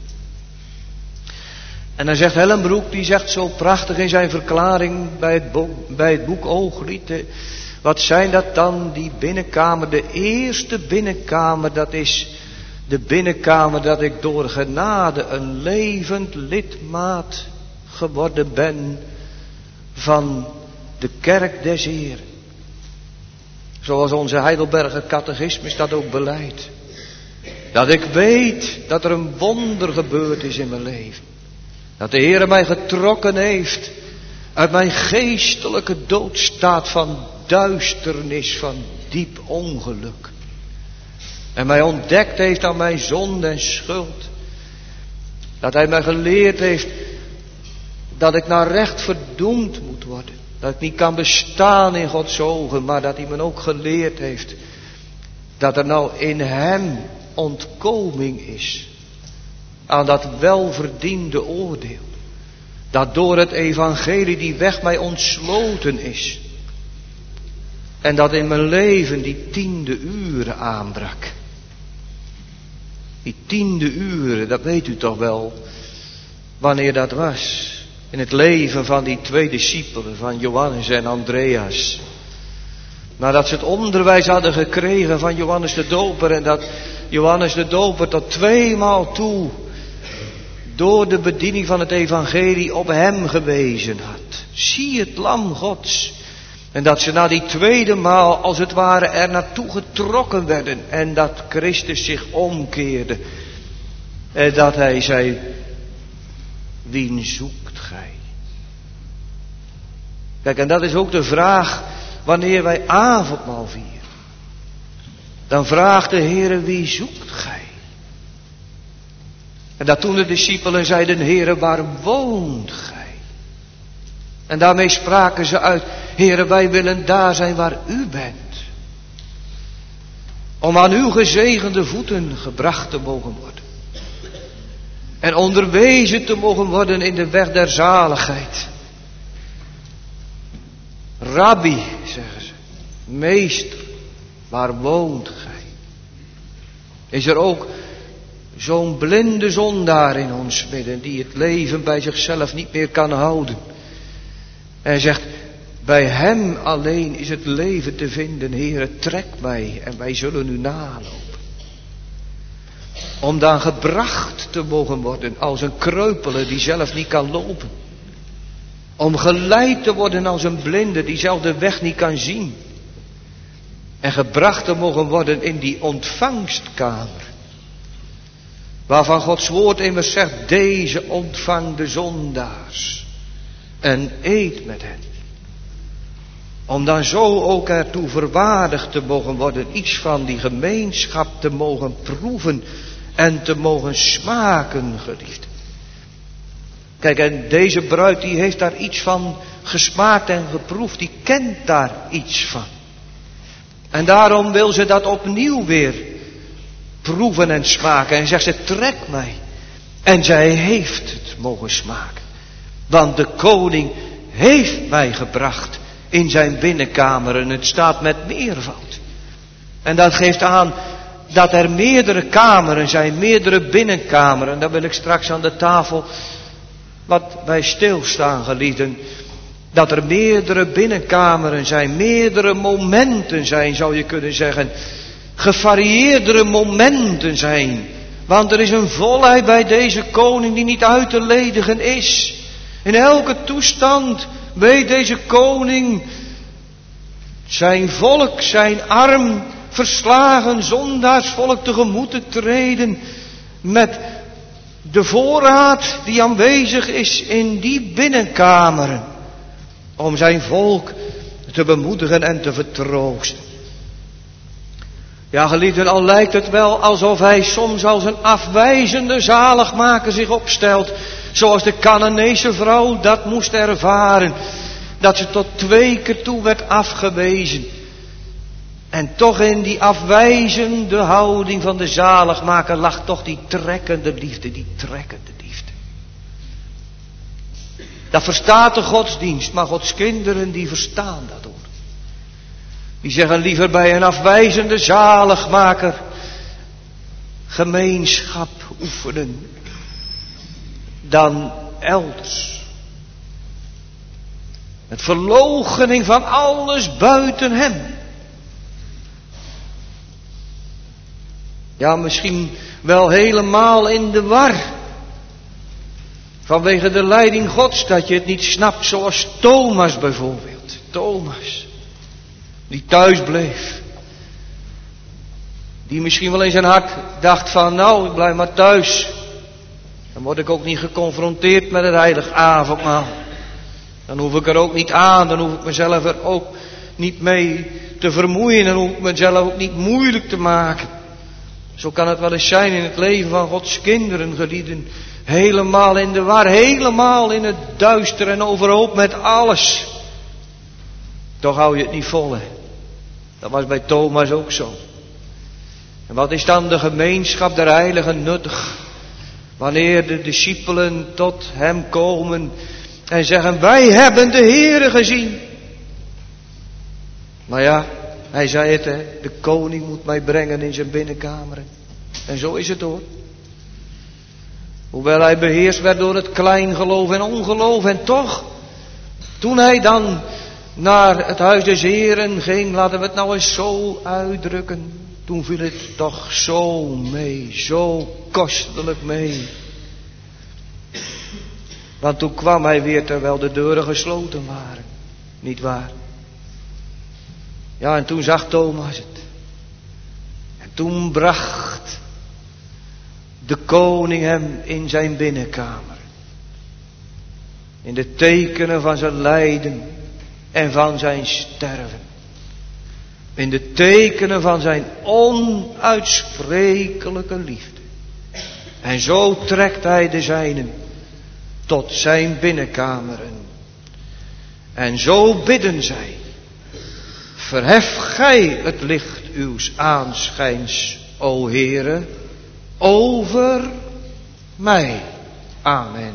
En dan zegt Hellenbroek, die zegt zo prachtig in zijn verklaring bij het boek Ooglied. Wat zijn dat dan, die binnenkamer? De eerste binnenkamer, dat is de binnenkamer dat ik door genade een levend lidmaat geworden ben van de kerk des Heren. Zoals onze Heidelberger catechismus dat ook beleidt. Dat ik weet dat er een wonder gebeurd is in mijn leven. Dat de Heer mij getrokken heeft uit mijn geestelijke doodstaat van duisternis, van diep ongeluk. En mij ontdekt heeft aan mijn zonde en schuld. Dat hij mij geleerd heeft dat ik naar recht verdoemd moet worden. Dat ik niet kan bestaan in Gods ogen, maar dat hij me ook geleerd heeft dat er nou in hem ontkoming is aan dat welverdiende oordeel. Dat door het evangelie die weg mij ontsloten is. En dat in mijn leven die 10e uren aanbrak. Die 10e uren, dat weet u toch wel wanneer dat was. In het leven van die 2 discipelen, van Johannes en Andreas. Nadat ze het onderwijs hadden gekregen van Johannes de Doper. En dat Johannes de Doper tot 2 maal toe door de bediening van het evangelie op hem gewezen had. Zie het lam Gods. En dat ze na die 2e maal als het ware er naartoe getrokken werden. En dat Christus zich omkeerde. En dat hij zei, wien zoekt gij? Kijk, en dat is ook de vraag wanneer wij avondmaal vieren. Dan vraagt de Heere, wie zoekt gij? En dat toen de discipelen zeiden, Heere, waar woont gij? En daarmee spraken ze uit, Heere, wij willen daar zijn waar u bent. Om aan uw gezegende voeten gebracht te mogen worden. En onderwezen te mogen worden in de weg der zaligheid. Rabbi, zeggen ze, meester, waar woont gij? Is er ook zo'n blinde zondaar in ons midden, die het leven bij zichzelf niet meer kan houden? En hij zegt, bij hem alleen is het leven te vinden. Heere, trek mij en wij zullen u nalopen. Om dan gebracht te mogen worden als een kreupele die zelf niet kan lopen. Om geleid te worden als een blinde die zelf de weg niet kan zien. En gebracht te mogen worden in die ontvangstkamer. Waarvan Gods woord immers zegt, deze ontvang de zondaars. En eet met hen. Om dan zo ook ertoe verwaardigd te mogen worden, iets van die gemeenschap te mogen proeven en te mogen smaken, geliefd. Kijk, en deze bruid die heeft daar iets van gesmaakt en geproefd, die kent daar iets van. En daarom wil ze dat opnieuw weer proeven en smaken. En zegt ze, trek mij. En zij heeft het mogen smaken. Want de koning heeft mij gebracht in zijn binnenkamer. En het staat met meervoud. En dat geeft aan dat er meerdere kameren zijn, meerdere binnenkameren. En daar wil ik straks aan de tafel wat bij stilstaan, geliefden. Dat er meerdere binnenkameren zijn, meerdere momenten zijn, zou je kunnen zeggen. Gevarieerdere momenten zijn. Want er is een volheid bij deze koning die niet uit te ledigen is. In elke toestand weet deze koning zijn volk, zijn arm, verslagen zondaarsvolk tegemoet te treden met de voorraad die aanwezig is in die binnenkameren. Om zijn volk te bemoedigen en te vertroosten. Ja, geliefden, al lijkt het wel alsof hij soms als een afwijzende zaligmaker zich opstelt. Zoals de Canaanese vrouw dat moest ervaren. Dat ze tot 2 keer toe werd afgewezen. En toch in die afwijzende houding van de zaligmaker lag toch die trekkende liefde, die trekkende liefde. Dat verstaat de godsdienst, maar Gods kinderen die verstaan dat ook. Die zeggen liever bij een afwijzende zaligmaker gemeenschap oefenen dan elders. Met verloochening van alles buiten hem. Ja, misschien wel helemaal in de war. Vanwege de leiding Gods, dat je het niet snapt, zoals Thomas bijvoorbeeld. Thomas, die thuis bleef. Die misschien wel in zijn hart dacht van, nou, ik blijf maar thuis. Dan word ik ook niet geconfronteerd met het heilig avondmaal. Dan hoef ik er ook niet aan, dan hoef ik mezelf er ook niet mee te vermoeien. Dan hoef ik mezelf ook niet moeilijk te maken. Zo kan het wel eens zijn in het leven van Gods kinderen, geliefden. Helemaal in de war, helemaal in het duister en overhoop met alles. Toch hou je het niet vol, hè. Dat was bij Thomas ook zo. En wat is dan de gemeenschap der heiligen nuttig? Wanneer de discipelen tot hem komen en zeggen, wij hebben de Heere gezien. Maar ja, hij zei het, hè, de koning moet mij brengen in zijn binnenkameren. En zo is het hoor. Hoewel hij beheerst werd door het kleingeloof en ongeloof. En toch, toen hij dan naar het huis des Heeren ging, laten we het nou eens zo uitdrukken. Toen viel het toch zo mee, zo kostelijk mee. Want toen kwam hij weer terwijl de deuren gesloten waren. Niet waar? Ja, en toen zag Thomas het. En toen bracht de koning hem in zijn binnenkamer. In de tekenen van zijn lijden en van zijn sterven. In de tekenen van zijn onuitsprekelijke liefde. En zo trekt hij de zijnen tot zijn binnenkameren. En zo bidden zij. Verhef gij het licht uws aanschijns, o Heere, over mij. Amen.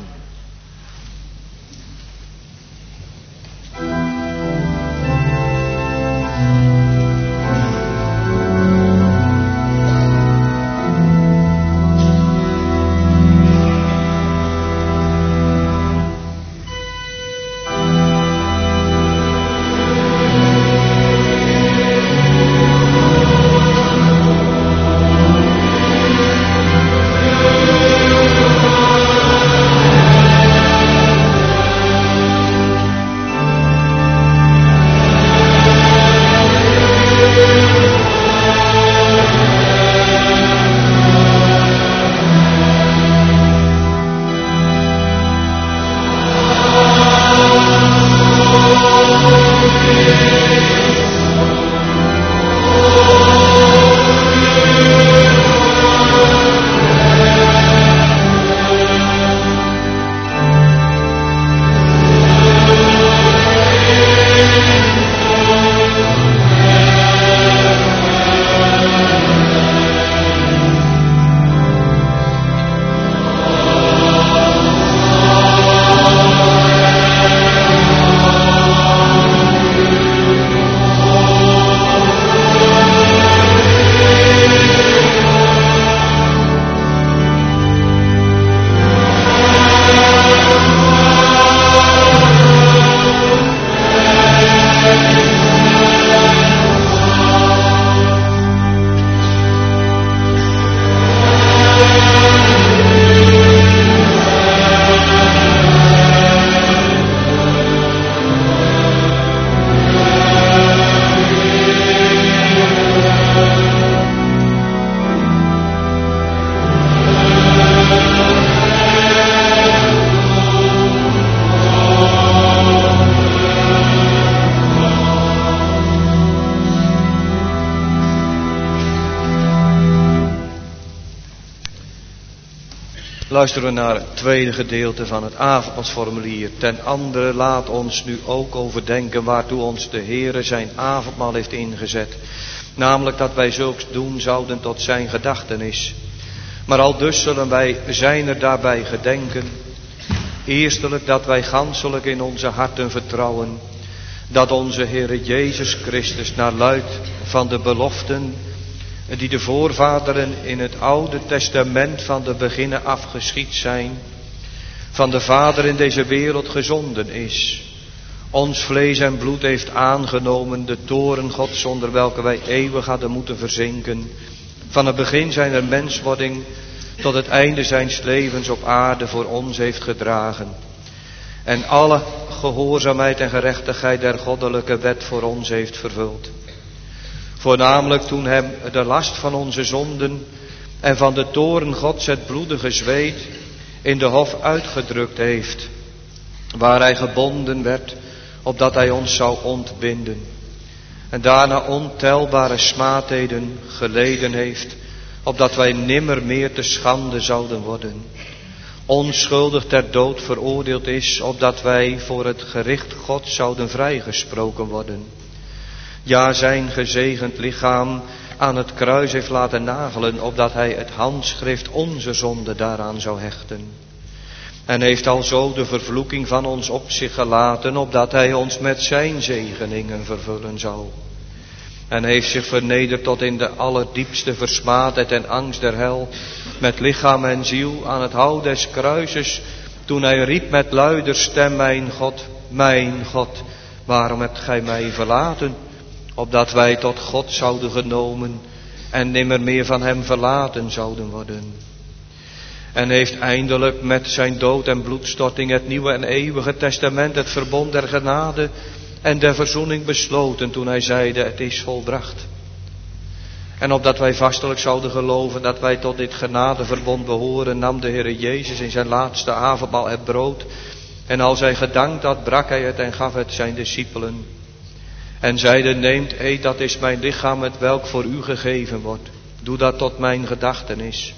Luisteren we naar het tweede gedeelte van het avondmaalsformulier. Ten andere laat ons nu ook overdenken waartoe ons de Heere zijn avondmaal heeft ingezet. Namelijk dat wij zulks doen zouden tot zijn gedachtenis. Maar aldus zullen wij zijner daarbij gedenken. Eerstelijk dat wij ganselijk in onze harten vertrouwen. Dat onze Heere Jezus Christus naar luid van de beloften die de voorvaderen in het Oude Testament van de beginnen afgeschied zijn, van de Vader in deze wereld gezonden is, ons vlees en bloed heeft aangenomen, de toren Gods zonder welke wij eeuwig hadden moeten verzinken, van het begin zijner menswording tot het einde zijns levens op aarde voor ons heeft gedragen, en alle gehoorzaamheid en gerechtigheid der goddelijke wet voor ons heeft vervuld. Voornamelijk toen hem de last van onze zonden en van de toren Gods het bloedige zweet in de hof uitgedrukt heeft, waar hij gebonden werd, opdat hij ons zou ontbinden. En daarna ontelbare smaadheden geleden heeft, opdat wij nimmer meer te schande zouden worden. Onschuldig ter dood veroordeeld is, opdat wij voor het gericht Gods zouden vrijgesproken worden. Ja, zijn gezegend lichaam aan het kruis heeft laten nagelen, opdat hij het handschrift onze zonde daaraan zou hechten. En heeft alzo de vervloeking van ons op zich gelaten, opdat hij ons met zijn zegeningen vervullen zou. En heeft zich vernederd tot in de allerdiepste versmaadheid en angst der hel, met lichaam en ziel aan het hout des kruises, toen hij riep met luider stem, mijn God, waarom hebt gij mij verlaten? Opdat wij tot God zouden genomen en nimmer meer van hem verlaten zouden worden. En heeft eindelijk met zijn dood en bloedstorting het nieuwe en eeuwige testament, het verbond der genade en der verzoening besloten, toen hij zeide, het is volbracht. En opdat wij vastelijk zouden geloven dat wij tot dit genadeverbond behoren, nam de Heere Jezus in zijn laatste avondmaal het brood. En als hij gedankt had, brak hij het en gaf het zijn discipelen. En zeide, neemt, eet, dat is mijn lichaam, het welk voor u gegeven wordt. Doe dat tot mijn gedachtenis.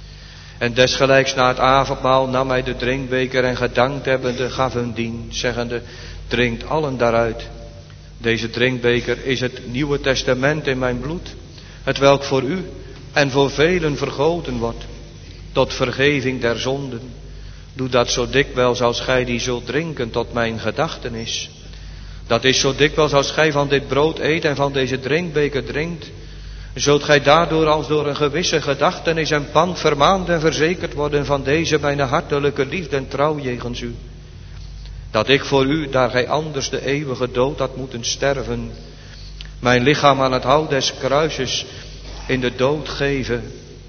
En desgelijks na het avondmaal nam hij de drinkbeker en gedankt hebbende gaf hun dien, zeggende, drinkt allen daaruit. Deze drinkbeker is het Nieuwe Testament in mijn bloed, het welk voor u en voor velen vergoten wordt, tot vergeving der zonden. Doe dat zo dikwijls als gij die zult drinken tot mijn gedachtenis. Dat is zo dikwijls als gij van dit brood eet en van deze drinkbeker drinkt, zult gij daardoor als door een gewisse gedachtenis en pand vermaand en verzekerd worden van deze mijn hartelijke liefde en trouw jegens u. Dat ik voor u, daar gij anders de eeuwige dood had moeten sterven, mijn lichaam aan het hout des kruises in de dood geven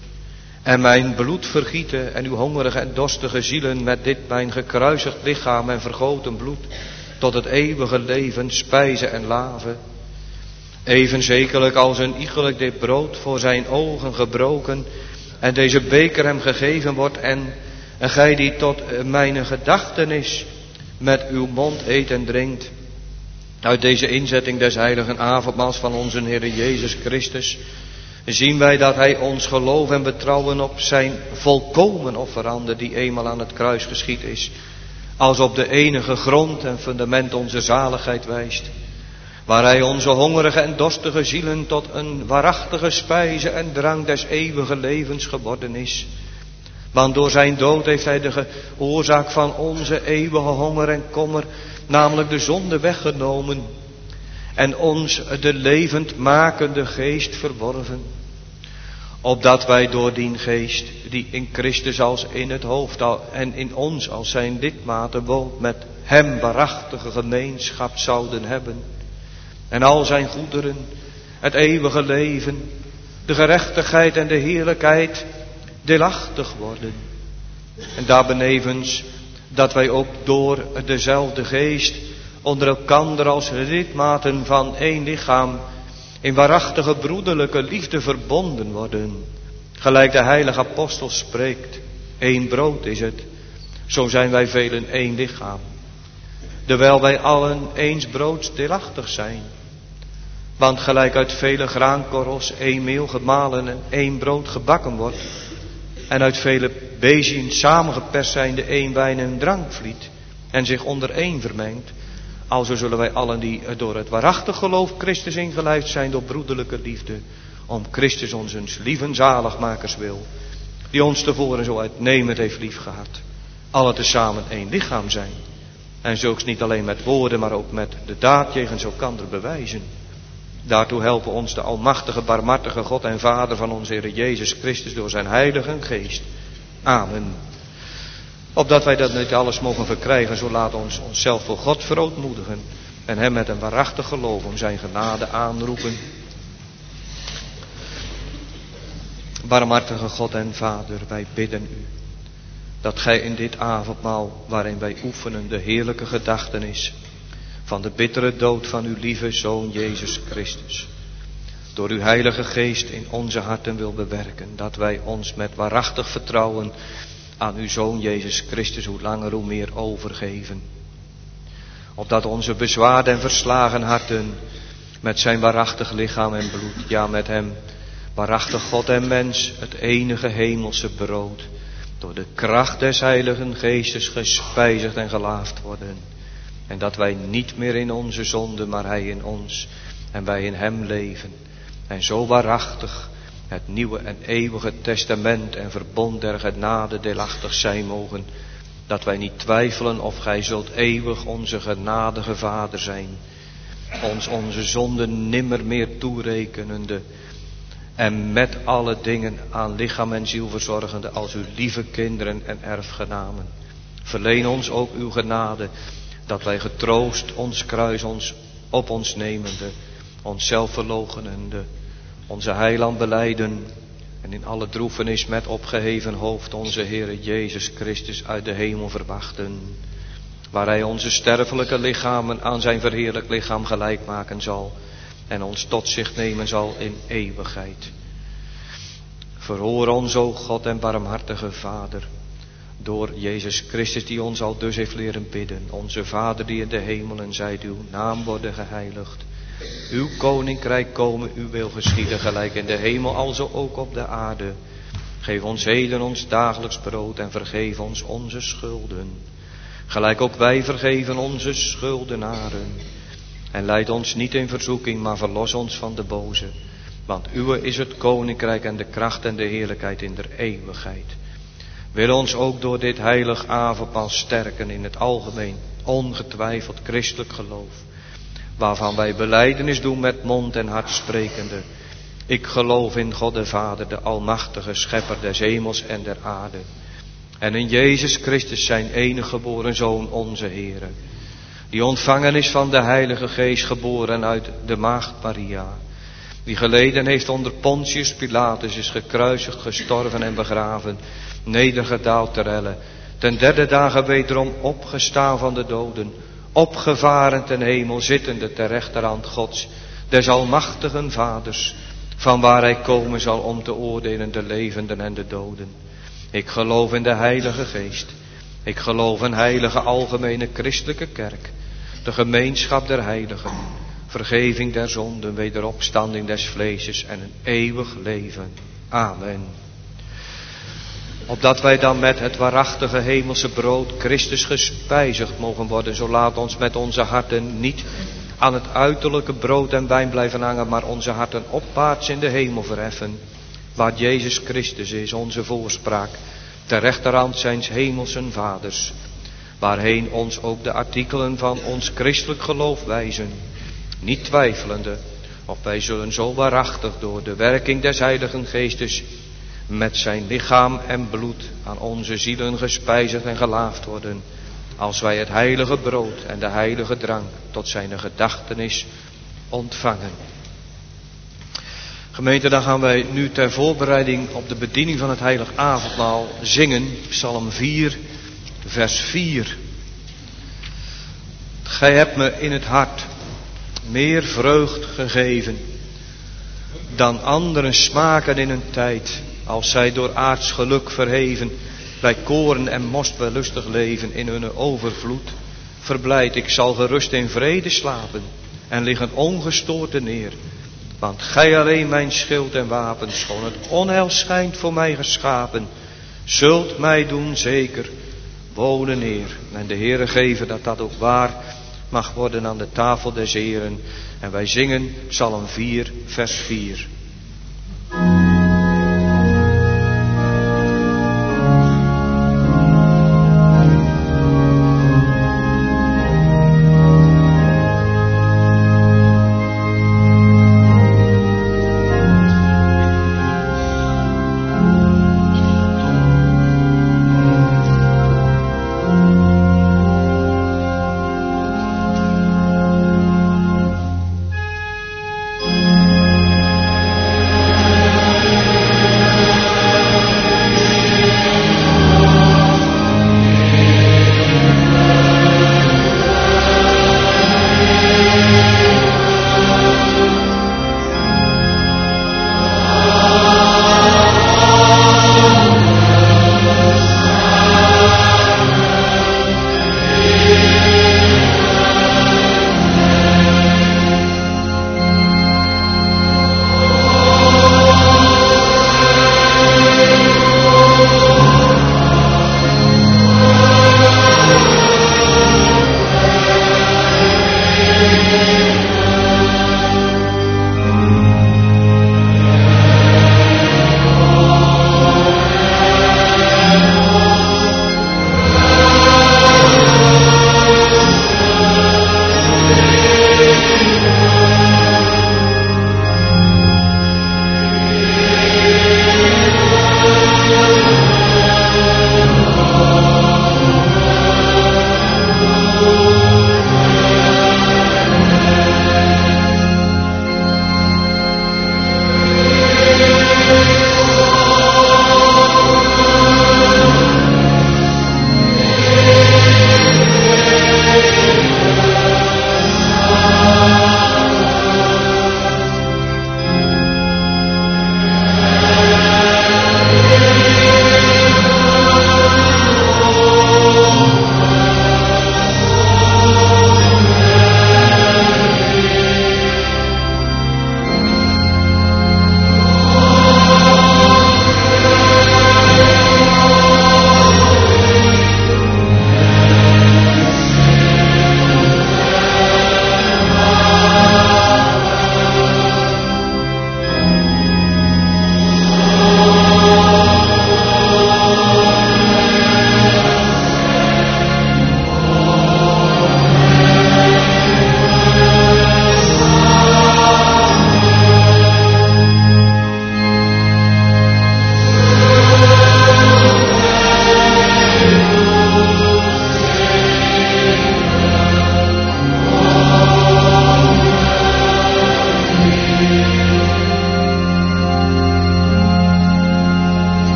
en mijn bloed vergieten en uw hongerige en dorstige zielen met dit mijn gekruisigd lichaam en vergoten bloed tot het eeuwige leven spijzen en laven. Even zekerlijk als een iegelijk dit brood voor zijn ogen gebroken en deze beker hem gegeven wordt en gij die tot mijn gedachtenis met uw mond eet en drinkt. Uit deze inzetting des heiligen avondmaals van onze Heer Jezus Christus zien wij dat hij ons geloof en betrouwen op zijn volkomen offerande die eenmaal aan het kruis geschied is, als op de enige grond en fundament onze zaligheid wijst, waar hij onze hongerige en dorstige zielen tot een waarachtige spijze en drank des eeuwige levens geworden is. Want door zijn dood heeft hij de oorzaak van onze eeuwige honger en kommer, namelijk de zonde, weggenomen en ons de levendmakende geest verworven. Opdat wij door die geest, die in Christus als in het hoofd en in ons als zijn lidmaten woont, met hem waarachtige gemeenschap zouden hebben. En al zijn goederen, het eeuwige leven, de gerechtigheid en de heerlijkheid deelachtig worden. En daarbenevens dat wij ook door dezelfde geest onder elkander als lidmaten van één lichaam in waarachtige broederlijke liefde verbonden worden. Gelijk de heilige apostel spreekt, één brood is het, zo zijn wij velen één lichaam. Terwijl wij allen eens broods deelachtig zijn. Want gelijk uit vele graankorrels één meel gemalen en één brood gebakken wordt, en uit vele beziën samengeperst zijnde één wijn en drankvliet, en zich onder één vermengt, alzo zullen wij allen die door het waarachtig geloof Christus ingelijfd zijn door broederlijke liefde, om Christus onze lieve zaligmakers wil, die ons tevoren zo uitnemend heeft liefgehad, alle tezamen één lichaam zijn, en zulks niet alleen met woorden, maar ook met de daad jegens elkander bewijzen. Daartoe helpen ons de almachtige, barmhartige God en Vader van onze Heer Jezus Christus door zijn heilige geest. Amen. Opdat wij dat niet alles mogen verkrijgen, zo laat ons onszelf voor God verootmoedigen en hem met een waarachtig geloof om zijn genade aanroepen. Barmhartige God en Vader, wij bidden u dat gij in dit avondmaal waarin wij oefenen de heerlijke gedachtenis van de bittere dood van uw lieve Zoon Jezus Christus, door uw heilige geest in onze harten wil bewerken, dat wij ons met waarachtig vertrouwen aan uw Zoon Jezus Christus hoe langer hoe meer overgeven. Opdat onze bezwaarde en verslagen harten met zijn waarachtig lichaam en bloed, ja met hem, waarachtig God en mens, het enige hemelse brood, door de kracht des heiligen geestes gespijzigd en gelaafd worden. En dat wij niet meer in onze zonde, maar hij in ons en wij in hem leven. En zo waarachtig het nieuwe en eeuwige testament en verbond der genade deelachtig zijn mogen, dat wij niet twijfelen of gij zult eeuwig onze genadige Vader zijn, ons onze zonden nimmer meer toerekenende en met alle dingen aan lichaam en ziel verzorgende als uw lieve kinderen en erfgenamen. Verleen ons ook uw genade, dat wij getroost ons kruis op ons nemende, onszelf verloochenende, onze heiland belijden en in alle droefenis met opgeheven hoofd onze Heere Jezus Christus uit de hemel verwachten, waar hij onze sterfelijke lichamen aan zijn verheerlijk lichaam gelijk maken zal en ons tot zich nemen zal in eeuwigheid. Verhoor ons, o God en barmhartige Vader, door Jezus Christus die ons al dus heeft leren bidden. Onze Vader die in de hemelen zijt, uw naam worden geheiligd. Uw koninkrijk komen, uw wil geschieden, gelijk in de hemel, alzo ook op de aarde. Geef ons heden ons dagelijks brood en vergeef ons onze schulden, gelijk ook wij vergeven onze schuldenaren. En leid ons niet in verzoeking, maar verlos ons van de boze. Want uwe is het koninkrijk en de kracht en de heerlijkheid in der eeuwigheid. Wil ons ook door dit heilig avondmaal sterken in het algemeen, ongetwijfeld christelijk geloof, waarvan wij belijdenis doen met mond en hart sprekende. Ik geloof in God de Vader, de almachtige schepper des hemels en der aarde. En in Jezus Christus zijn enige geboren Zoon, onze Heere, die ontvangen is van de Heilige Geest, geboren uit de maagd Maria, die geleden heeft onder Pontius Pilatus, is gekruisigd, gestorven en begraven, nedergedaald ter helle, ten derde dagen wederom opgestaan van de doden, opgevaren ten hemel, zittende ter rechterhand Gods, des almachtigen Vaders, van waar hij komen zal om te oordelen de levenden en de doden. Ik geloof in de Heilige Geest. Ik geloof in heilige algemene christelijke kerk, de gemeenschap der heiligen, vergeving der zonden, wederopstanding des vleeses en een eeuwig leven. Amen. Opdat wij dan met het waarachtige hemelse brood Christus gespijzigd mogen worden, zo laat ons met onze harten niet aan het uiterlijke brood en wijn blijven hangen, maar onze harten opwaarts in de hemel verheffen, waar Jezus Christus is, onze voorspraak, ter rechterhand zijns hemelsen Vaders, waarheen ons ook de artikelen van ons christelijk geloof wijzen, niet twijfelende of wij zullen zo waarachtig door de werking des Heiligen Geestes met zijn lichaam en bloed aan onze zielen gespijzigd en gelaafd worden, als wij het heilige brood en de heilige drank tot zijn gedachtenis ontvangen. Gemeente, dan gaan wij nu ter voorbereiding op de bediening van het heilig avondmaal zingen, Psalm 4, vers 4. Gij hebt me in het hart meer vreugd gegeven dan anderen smaken in een tijd, als zij door aards geluk verheven, bij koren en most wellustig leven in hun overvloed. Verblijd, ik zal gerust in vrede slapen en liggen ongestoord neer. Want gij alleen mijn schild en wapen, schoon het onheil schijnt voor mij geschapen, zult mij doen zeker wonen neer. En de Heere geven dat dat ook waar mag worden aan de tafel des Heeren. En wij zingen Psalm 4, vers 4.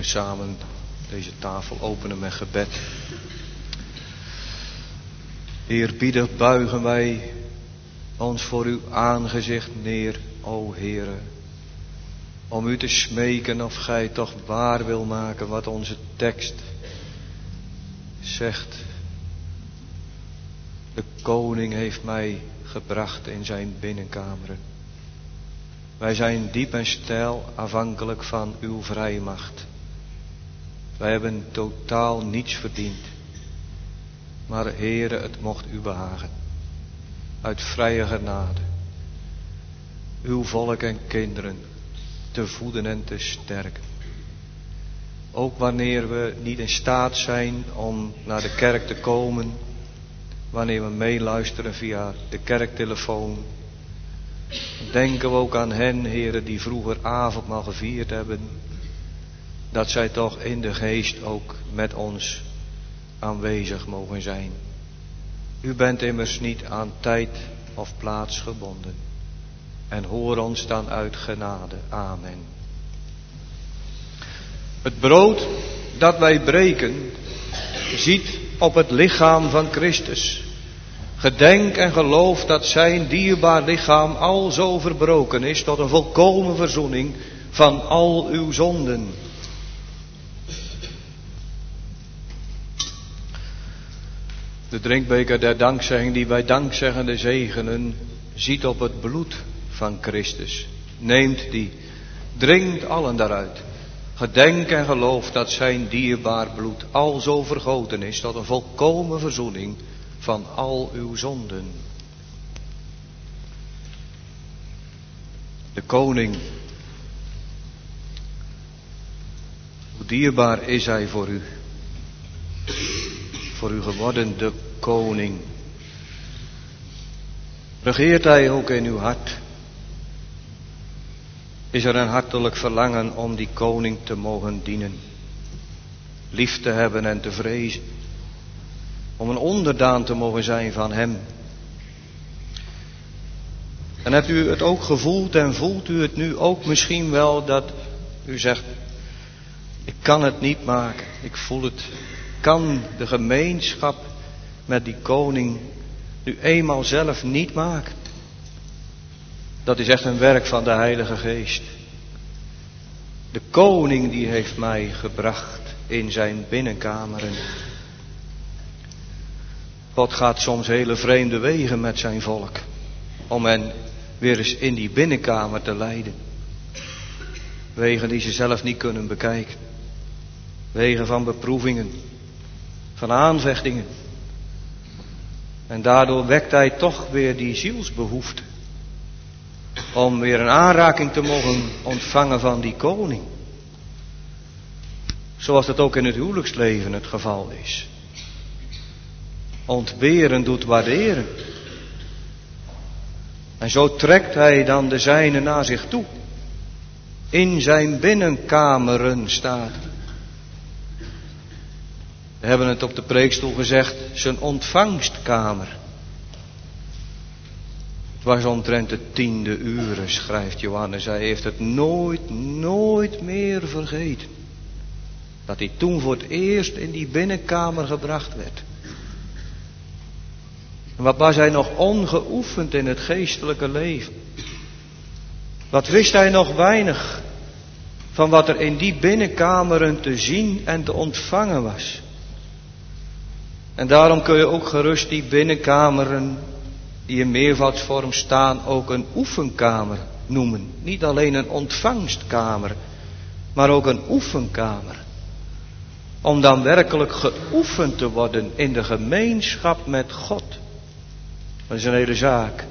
samen deze tafel openen met gebed. Eerbiedig buigen wij ons voor uw aangezicht neer, o Heere, om u te smeken of gij toch waar wil maken wat onze tekst zegt. De koning heeft mij gebracht in zijn binnenkameren. Wij zijn diep en steil afhankelijk van uw vrijmacht. Wij hebben totaal niets verdiend. Maar Heere, het mocht u behagen. Uit vrije genade. Uw volk en kinderen te voeden en te sterken. Ook wanneer we niet in staat zijn om naar de kerk te komen. Wanneer we meeluisteren via de kerktelefoon. Denken we ook aan hen, Heere, die vroeger avondmaal gevierd hebben. Dat zij toch in de geest ook met ons aanwezig mogen zijn. U bent immers niet aan tijd of plaats gebonden. En hoor ons dan uit genade. Amen. Het brood dat wij breken, ziet op het lichaam van Christus. Gedenk en geloof dat zijn dierbaar lichaam al zo verbroken is tot een volkomen verzoening van al uw zonden. De drinkbeker der dankzegging die wij dankzeggende zegenen, ziet op het bloed van Christus. Neemt die, drinkt allen daaruit. Gedenk en geloof dat zijn dierbaar bloed al zo vergoten is tot een volkomen verzoening van al uw zonden. De koning. Hoe dierbaar is hij voor u. Voor u geworden de koning. Regeert hij ook in uw hart? Is er een hartelijk verlangen om die koning te mogen dienen? Lief te hebben en te vrezen. Om een onderdaan te mogen zijn van hem. En hebt u het ook gevoeld en voelt u het nu ook misschien wel dat u zegt, ik kan het niet maken, ik voel het. Ik kan de gemeenschap met die koning nu eenmaal zelf niet maken. Dat is echt een werk van de Heilige Geest. De koning die heeft mij gebracht in zijn binnenkameren. God gaat soms hele vreemde wegen met zijn volk. Om hen weer eens in die binnenkamer te leiden. Wegen die ze zelf niet kunnen bekijken. Wegen van beproevingen. Van aanvechtingen. En daardoor wekt hij toch weer die zielsbehoefte. Om weer een aanraking te mogen ontvangen van die koning. Zoals dat ook in het huwelijksleven het geval is. Ontberen doet waarderen. En zo trekt hij dan de zijne naar zich toe. In zijn binnenkameren staat. We hebben het op de preekstoel gezegd, zijn ontvangstkamer. Het was omtrent de 10e uren, schrijft Johannes. Hij heeft het nooit meer vergeten. Dat hij toen voor het eerst in die binnenkamer gebracht werd. En wat was hij nog ongeoefend in het geestelijke leven. Wat wist hij nog weinig van wat er in die binnenkameren te zien en te ontvangen was. En daarom kun je ook gerust die binnenkameren die in meervoudsvorm staan ook een oefenkamer noemen. Niet alleen een ontvangstkamer, maar ook een oefenkamer. Om dan werkelijk geoefend te worden in de gemeenschap met God. Dat is een hele zaak.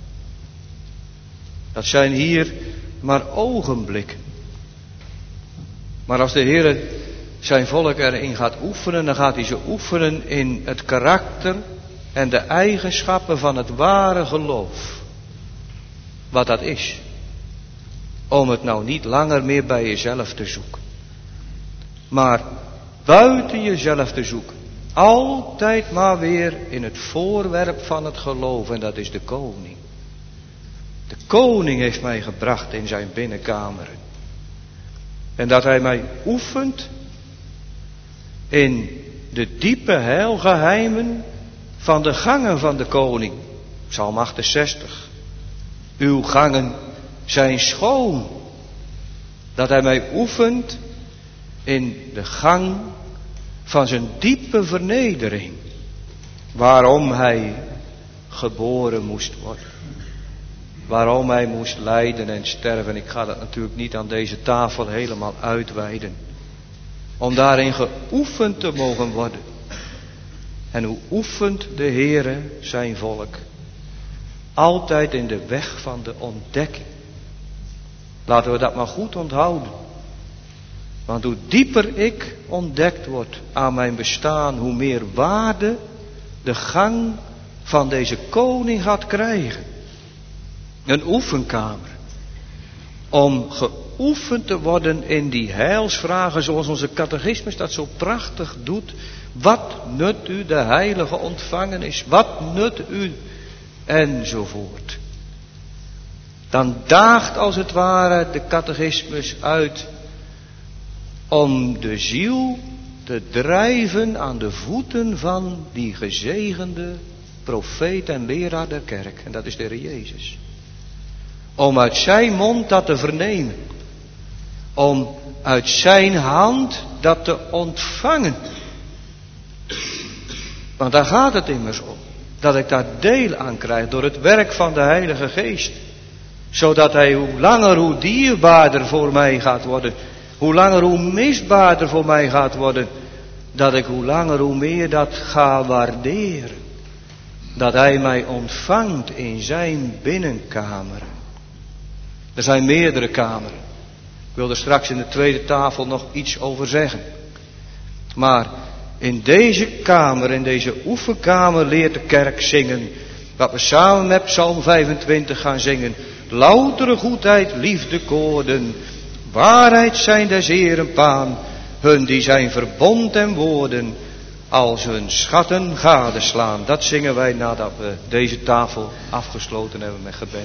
Dat zijn hier maar ogenblikken. Maar als de Heer zijn volk erin gaat oefenen, dan gaat hij ze oefenen in het karakter en de eigenschappen van het ware geloof. Wat dat is. Om het nou niet langer meer bij jezelf te zoeken. Maar buiten jezelf te zoeken. Altijd maar weer in het voorwerp van het geloof. En dat is de koning. De koning heeft mij gebracht in zijn binnenkameren. En dat hij mij oefent in de diepe heilgeheimen van de gangen van de koning. Psalm 68. Uw gangen zijn schoon. Dat hij mij oefent in de gang van zijn diepe vernedering. Waarom hij geboren moest worden. Waarom hij moest lijden en sterven. Ik ga dat natuurlijk niet aan deze tafel helemaal uitweiden. Om daarin geoefend te mogen worden. En hoe oefent de Heere zijn volk? Altijd in de weg van de ontdekking. Laten we dat maar goed onthouden. Want hoe dieper ik ontdekt word aan mijn bestaan, hoe meer waarde de gang van deze koning gaat krijgen. Een oefenkamer. Om geoefend te worden in die heilsvragen zoals onze catechismus dat zo prachtig doet. Wat nut u de heilige ontvangenis? Wat nut u? Enzovoort. Dan daagt als het ware de catechismus uit om de ziel te drijven aan de voeten van die gezegende profeet en leraar der kerk. En dat is de Heer Jezus. Om uit zijn mond dat te vernemen. Om uit zijn hand dat te ontvangen. Want daar gaat het immers om. Dat ik daar deel aan krijg door het werk van de Heilige Geest. Zodat hij hoe langer hoe dierbaarder voor mij gaat worden. Hoe langer hoe misbaarder voor mij gaat worden. Dat ik hoe langer hoe meer dat ga waarderen. Dat hij mij ontvangt in zijn binnenkamer. Er zijn meerdere kameren. Ik wil er straks in de tweede tafel nog iets over zeggen. Maar in deze kamer, in deze oefenkamer leert de kerk zingen. Wat we samen met Psalm 25 gaan zingen. Loutere goedheid, liefde, koorden. Waarheid zijn des Heeren paan. Hun die zijn verbond en woorden. Als hun schatten gadeslaan. Dat zingen wij nadat we deze tafel afgesloten hebben met gebed.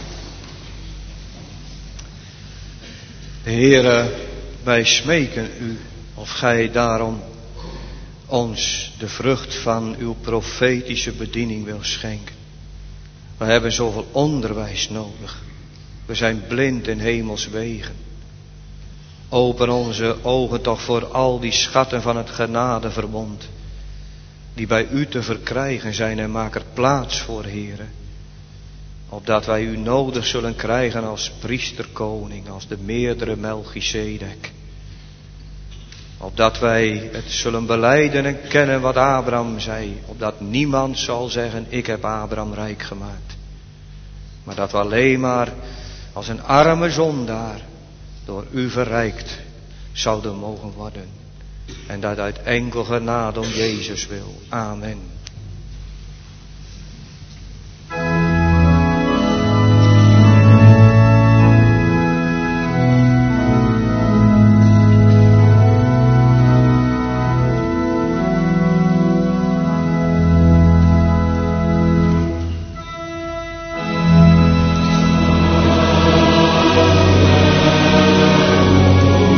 Heere, wij smeken u of gij daarom ons de vrucht van uw profetische bediening wil schenken. We hebben zoveel onderwijs nodig. We zijn blind in hemels wegen. Open onze ogen toch voor al die schatten van het genadeverbond. Die bij u te verkrijgen zijn en maak er plaats voor, Heere. Opdat wij u nodig zullen krijgen als priesterkoning, als de meerdere Melchizedek. Opdat wij het zullen belijden en kennen wat Abraham zei. Opdat niemand zal zeggen, ik heb Abraham rijk gemaakt. Maar dat we alleen maar als een arme zondaar door u verrijkt zouden mogen worden. En dat uit enkel genade om Jezus wil. Amen.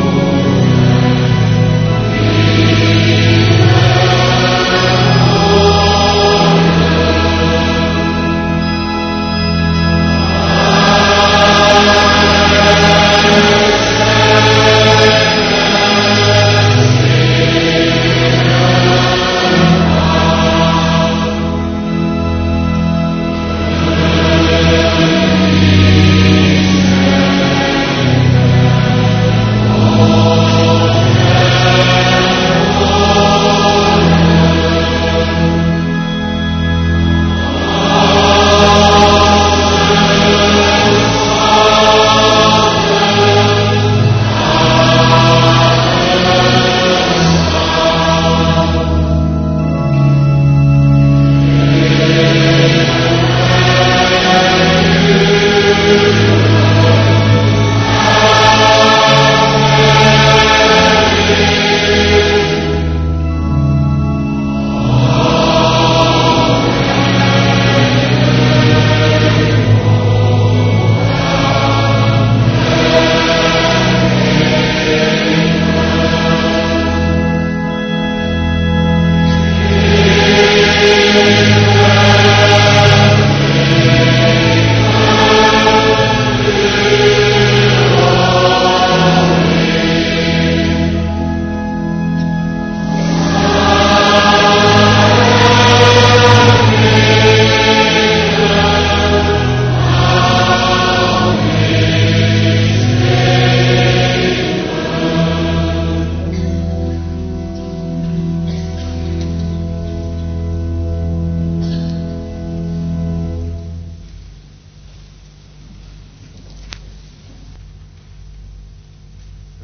Oh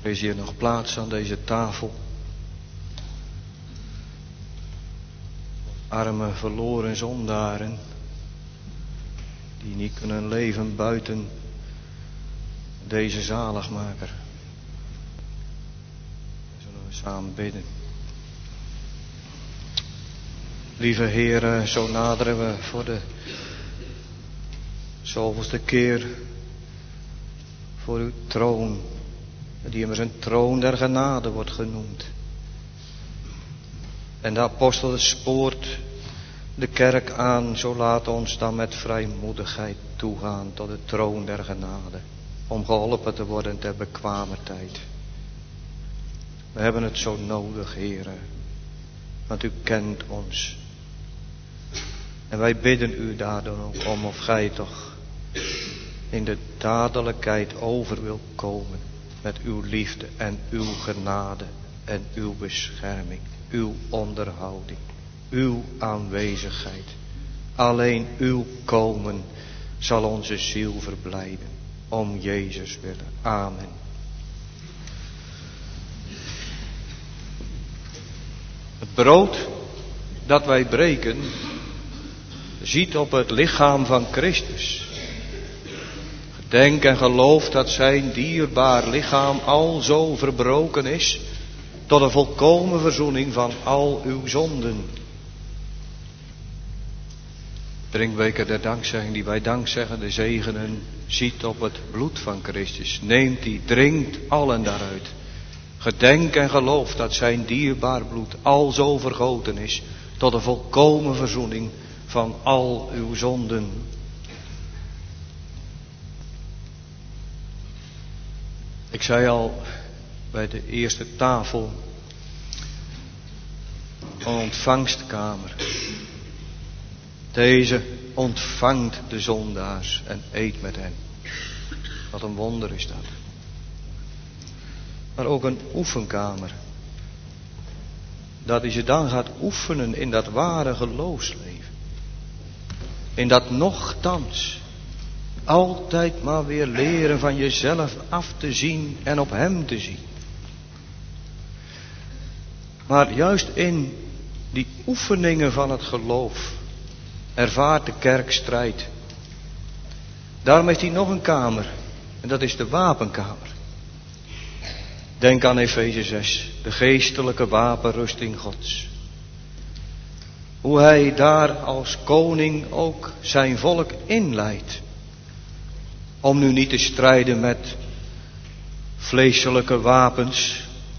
Er is hier nog plaats aan deze tafel. Arme, verloren zondaren, die niet kunnen leven buiten deze zaligmaker. Zullen we samen bidden. Lieve Heer, zo naderen we voor de zoveelste keer voor uw troon, die immers een troon der genade wordt genoemd. En de apostel spoort de kerk aan, zo laat ons dan met vrijmoedigheid toegaan tot de troon der genade, om geholpen te worden ter bekwamer tijd. We hebben het zo nodig, Heere, want u kent ons. En wij bidden u daardoor ook om, of gij toch in de dadelijkheid over wilt komen met uw liefde en uw genade en uw bescherming, uw onderhouding, uw aanwezigheid. Alleen uw komen zal onze ziel verblijden, om Jezus willen. Amen. Het brood dat wij breken ziet op het lichaam van Christus. Gedenk en geloof dat zijn dierbaar lichaam al zo verbroken is tot een volkomen verzoening van al uw zonden. Drinkbeker der dankzegging die wij dankzeggende zegenen ziet op het bloed van Christus. Neemt die, drinkt allen daaruit. Gedenk en geloof dat zijn dierbaar bloed al zo vergoten is tot een volkomen verzoening van al uw zonden. Ik zei al bij de eerste tafel, een ontvangstkamer. Deze ontvangt de zondaars en eet met hen. Wat een wonder is dat. Maar ook een oefenkamer. Dat je dan gaat oefenen in dat ware geloofsleven. In dat nochtans altijd maar weer leren van jezelf af te zien en op hem te zien. Maar juist in die oefeningen van het geloof ervaart de kerk strijd. Daarom heeft hij nog een kamer. En dat is de wapenkamer. Denk aan Efeze 6. De geestelijke wapenrusting Gods. Hoe hij daar als koning ook zijn volk inleidt. Om nu niet te strijden met vleeselijke wapens.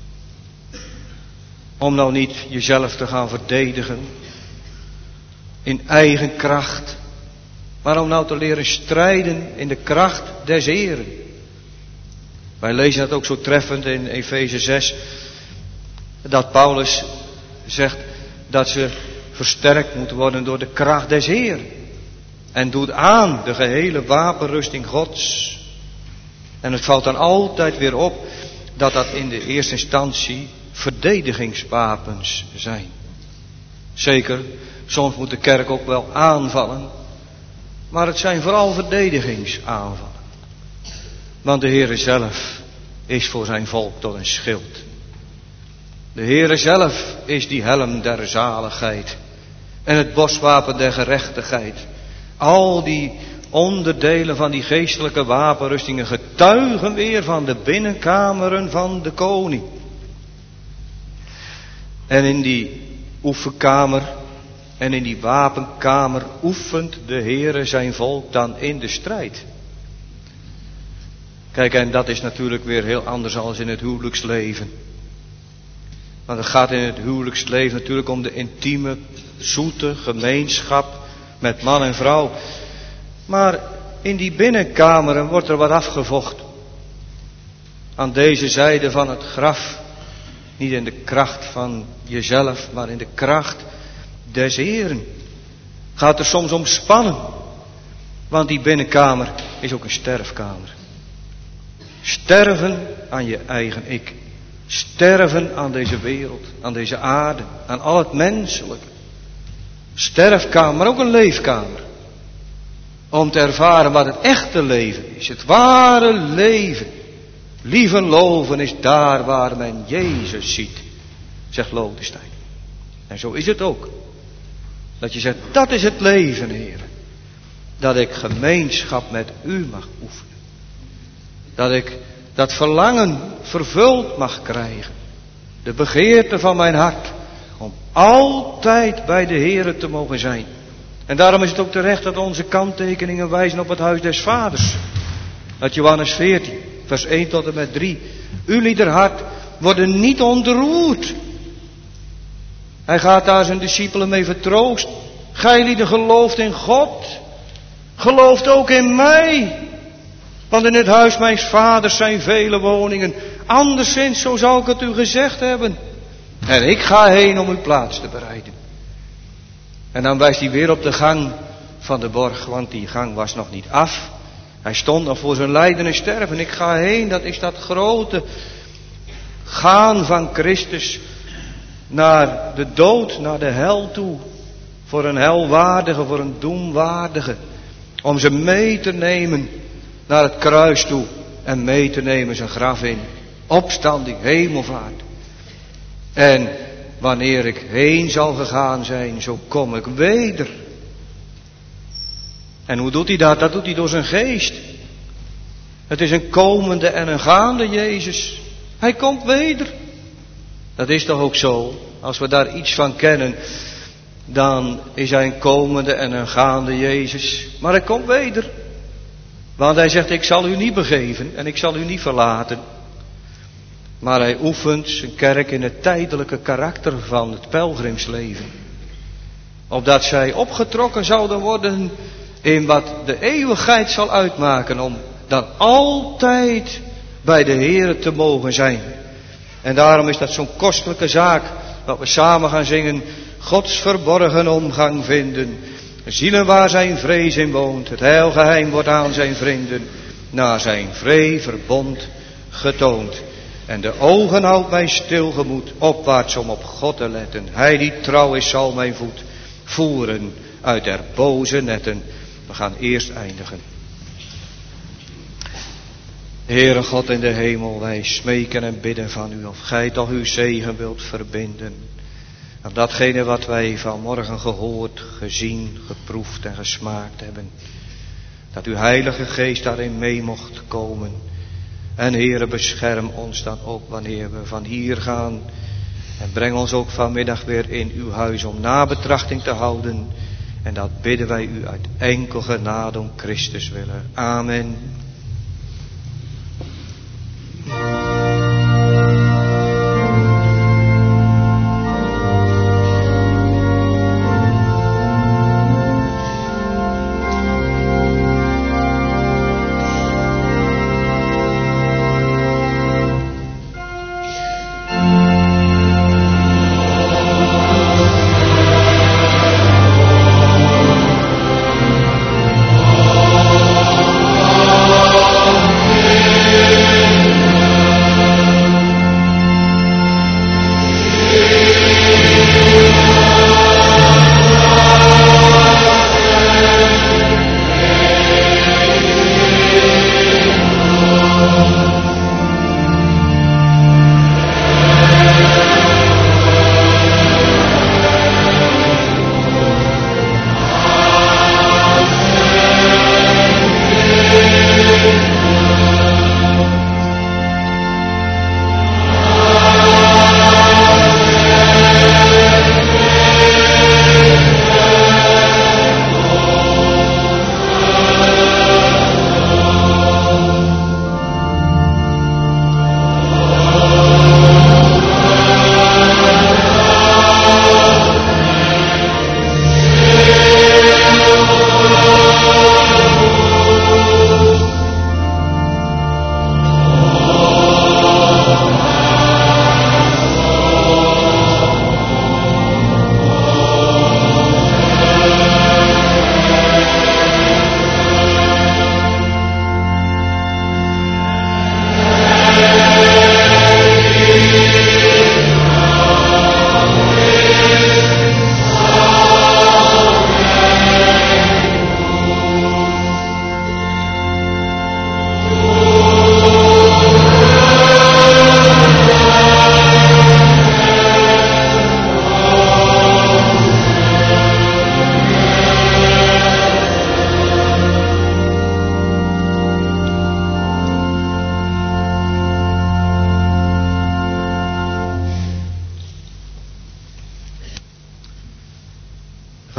Om nou niet jezelf te gaan verdedigen. In eigen kracht. Maar om nou te leren strijden in de kracht des Heren. Wij lezen dat ook zo treffend in Efeze 6. Dat Paulus zegt dat ze versterkt moeten worden door de kracht des Heren. En doet aan de gehele wapenrusting Gods. En het valt dan altijd weer op dat dat in de eerste instantie verdedigingswapens zijn. Zeker, soms moet de kerk ook wel aanvallen. Maar het zijn vooral verdedigingsaanvallen. Want de Heere zelf is voor zijn volk tot een schild. De Heere zelf is die helm der zaligheid. En het borstwapen der gerechtigheid. Al die onderdelen van die geestelijke wapenrustingen getuigen weer van de binnenkameren van de koning. En in die oefenkamer en in die wapenkamer oefent de Heere zijn volk dan in de strijd. Kijk, en dat is natuurlijk weer heel anders dan in het huwelijksleven. Want het gaat in het huwelijksleven natuurlijk om de intieme, zoete gemeenschap met man en vrouw. Maar in die binnenkameren wordt er wat afgevochten. Aan deze zijde van het graf. Niet in de kracht van jezelf, maar in de kracht des Heeren. Gaat er soms om spannen. Want die binnenkamer is ook een sterfkamer. Sterven aan je eigen ik. Sterven aan deze wereld, aan deze aarde, aan al het menselijke. Sterfkamer, maar ook een leefkamer. Om te ervaren wat het echte leven is. Het ware leven. Lieve loven is daar waar men Jezus ziet, zegt Lodestein. En zo is het ook. Dat je zegt, dat is het leven, Heer. Dat ik gemeenschap met u mag oefenen. Dat ik dat verlangen vervuld mag krijgen. De begeerte van mijn hart. Om altijd bij de Heere te mogen zijn. En daarom is het ook terecht dat onze kanttekeningen wijzen op het huis des vaders. Uit Johannes 14, vers 1 tot en met 3. Ulieder hart worden niet ontroerd. Hij gaat daar zijn discipelen mee vertroosten. Gijlieden gelooft in God. Gelooft ook in mij. Want in het huis mijns vaders zijn vele woningen. Anderszins, zo zou ik het u gezegd hebben. En ik ga heen om uw plaats te bereiden. En dan wijst hij weer op de gang van de borg. Want die gang was nog niet af. Hij stond nog voor zijn lijden en sterven. Ik ga heen, dat is dat grote gaan van Christus naar de dood, naar de hel toe. Voor een helwaardige, voor een doemwaardige. Om ze mee te nemen naar het kruis toe. En mee te nemen zijn graf in. Opstanding, hemelvaart. En wanneer ik heen zal gegaan zijn, zo kom ik weder. En hoe doet hij dat? Dat doet hij door zijn geest. Het is een komende en een gaande Jezus. Hij komt weder. Dat is toch ook zo? Als we daar iets van kennen, dan is hij een komende en een gaande Jezus. Maar hij komt weder. Want hij zegt, ik zal u niet begeven en ik zal u niet verlaten. Maar hij oefent zijn kerk in het tijdelijke karakter van het pelgrimsleven. Opdat zij opgetrokken zouden worden in wat de eeuwigheid zal uitmaken. Om dan altijd bij de Heere te mogen zijn. En daarom is dat zo'n kostelijke zaak. Dat we samen gaan zingen. Gods verborgen omgang vinden. Zielen waar zijn vrees in woont. Het heilgeheim wordt aan zijn vrienden. Naar zijn vree verbond getoond. En de ogen houdt mijn stilgemoed opwaarts om op God te letten. Hij die trouw is zal mijn voet voeren uit der boze netten. We gaan eerst eindigen. Heere God in de hemel, wij smeken en bidden van u of gij toch uw zegen wilt verbinden. Aan datgene wat wij vanmorgen gehoord, gezien, geproefd en gesmaakt hebben. Dat uw Heilige Geest daarin mee mocht komen. En Heere, bescherm ons dan ook wanneer we van hier gaan. En breng ons ook vanmiddag weer in uw huis om nabetrachting te houden. En dat bidden wij u uit enkel genade om Christus willen. Amen.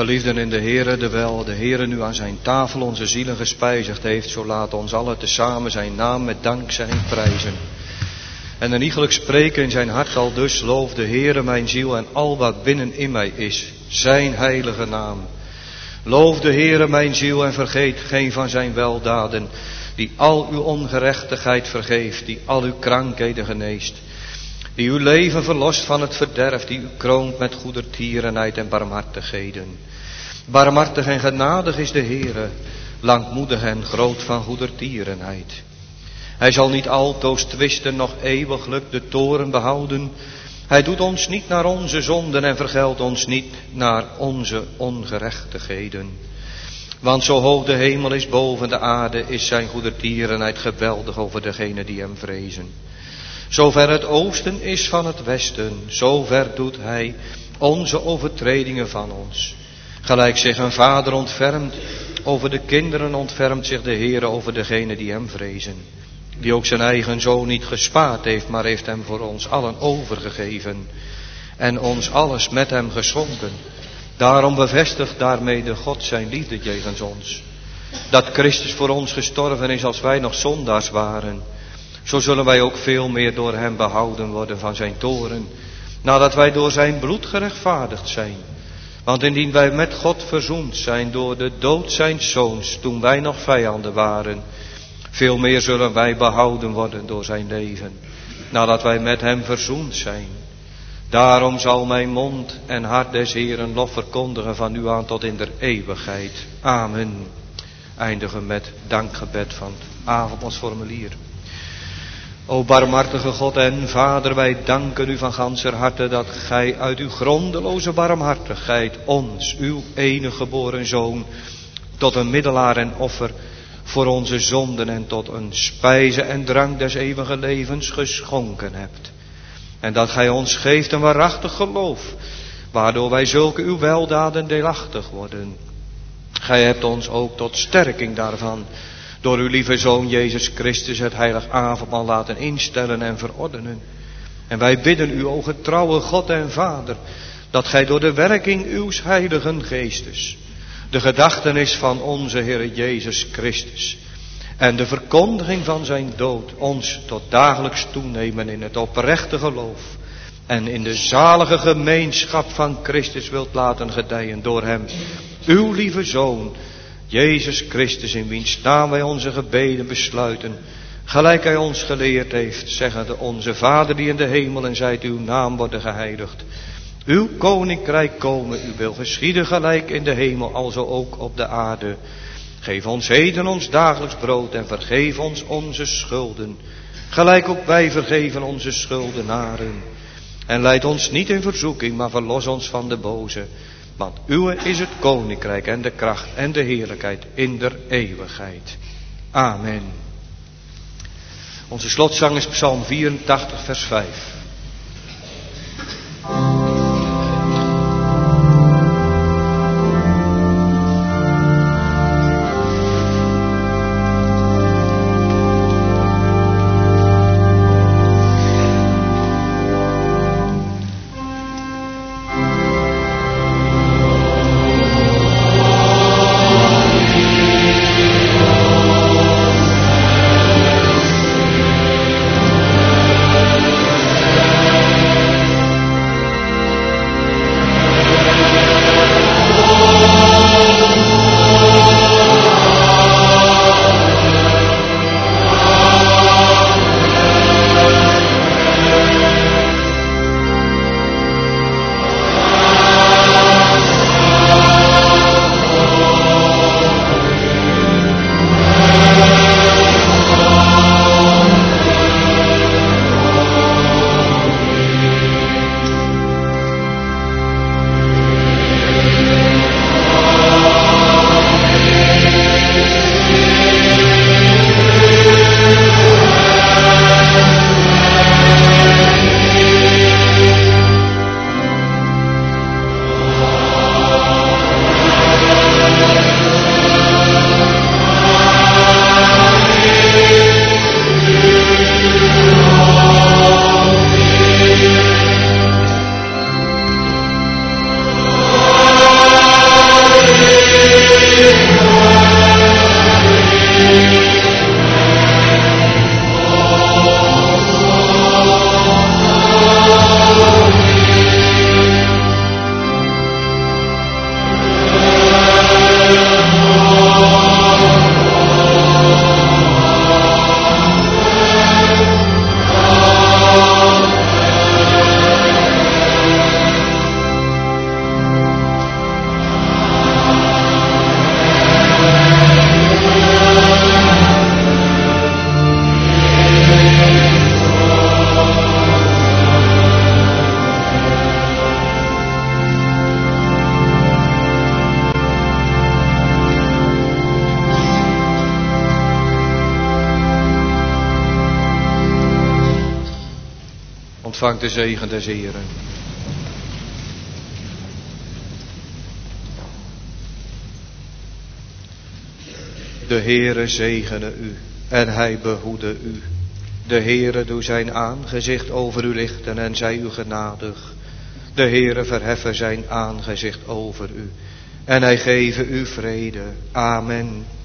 Geliefden in de Heere, dewijl de Heere nu aan zijn tafel onze zielen gespijzigd heeft, zo laat ons allen tezamen zijn naam met dankzegging prijzen. En een iegelijk spreken in zijn hart al dus, loof de Heere mijn ziel en al wat binnen in mij is, zijn heilige naam. Loof de Heere mijn ziel en vergeet geen van zijn weldaden, die al uw ongerechtigheid vergeeft, die al uw krankheden geneest. Die uw leven verlost van het verderf, die u kroont met goedertierenheid en barmhartigheden. Barmhartig en genadig is de Heere, langmoedig en groot van goedertierenheid. Hij zal niet altoos twisten, noch eeuwiglijk de toren behouden. Hij doet ons niet naar onze zonden en vergeldt ons niet naar onze ongerechtigheden. Want zo hoog de hemel is boven de aarde, is zijn goedertierenheid geweldig over degenen die hem vrezen. Zover het oosten is van het westen, zover doet hij onze overtredingen van ons. Gelijk zich een vader ontfermt over de kinderen, ontfermt zich de Heere over degenen die hem vrezen. Die ook zijn eigen zoon niet gespaard heeft, maar heeft hem voor ons allen overgegeven. En ons alles met hem geschonken. Daarom bevestigt daarmee de God zijn liefde jegens ons. Dat Christus voor ons gestorven is als wij nog zondaars waren. Zo zullen wij ook veel meer door hem behouden worden van zijn toren, nadat wij door zijn bloed gerechtvaardigd zijn. Want indien wij met God verzoend zijn door de dood zijns zoons, toen wij nog vijanden waren, veel meer zullen wij behouden worden door zijn leven, nadat wij met hem verzoend zijn. Daarom zal mijn mond en hart des Heeren lof verkondigen van nu aan tot in der eeuwigheid. Amen. Eindigen met dankgebed van het avondmaalsformulier. O barmhartige God en Vader, wij danken u van ganser harte dat gij uit uw grondeloze barmhartigheid ons, uw enige geboren Zoon, tot een middelaar en offer voor onze zonden en tot een spijze en drank des eeuwige levens geschonken hebt. En dat gij ons geeft een waarachtig geloof, waardoor wij zulke uw weldaden deelachtig worden. Gij hebt ons ook tot sterking daarvan door uw lieve Zoon Jezus Christus het heilig avondmaal laten instellen en verordenen. En wij bidden u, o getrouwe God en Vader, dat gij door de werking uws heiligen geestes de gedachtenis van onze Heer Jezus Christus en de verkondiging van zijn dood ons tot dagelijks toenemen in het oprechte geloof en in de zalige gemeenschap van Christus wilt laten gedijen door hem, uw lieve Zoon, Jezus Christus, in wiens naam wij onze gebeden besluiten, gelijk hij ons geleerd heeft, zeggende: onze Vader die in de hemel, en zijt uw naam worden geheiligd. Uw koninkrijk komen, uw wil geschieden gelijk in de hemel, alzo ook op de aarde. Geef ons heden ons dagelijks brood en vergeef ons onze schulden, gelijk ook wij vergeven onze schuldenaren. En leid ons niet in verzoeking, maar verlos ons van de boze. Want uwe is het koninkrijk en de kracht en de heerlijkheid in der eeuwigheid. Amen. Onze slotzang is Psalm 84 vers 5. Ontvangt de zegen des Heren. De Heere zegene u en hij behoede u. De Heere doe zijn aangezicht over u lichten en zij u genadig. De Heere verheffen zijn aangezicht over u en hij geve u vrede. Amen.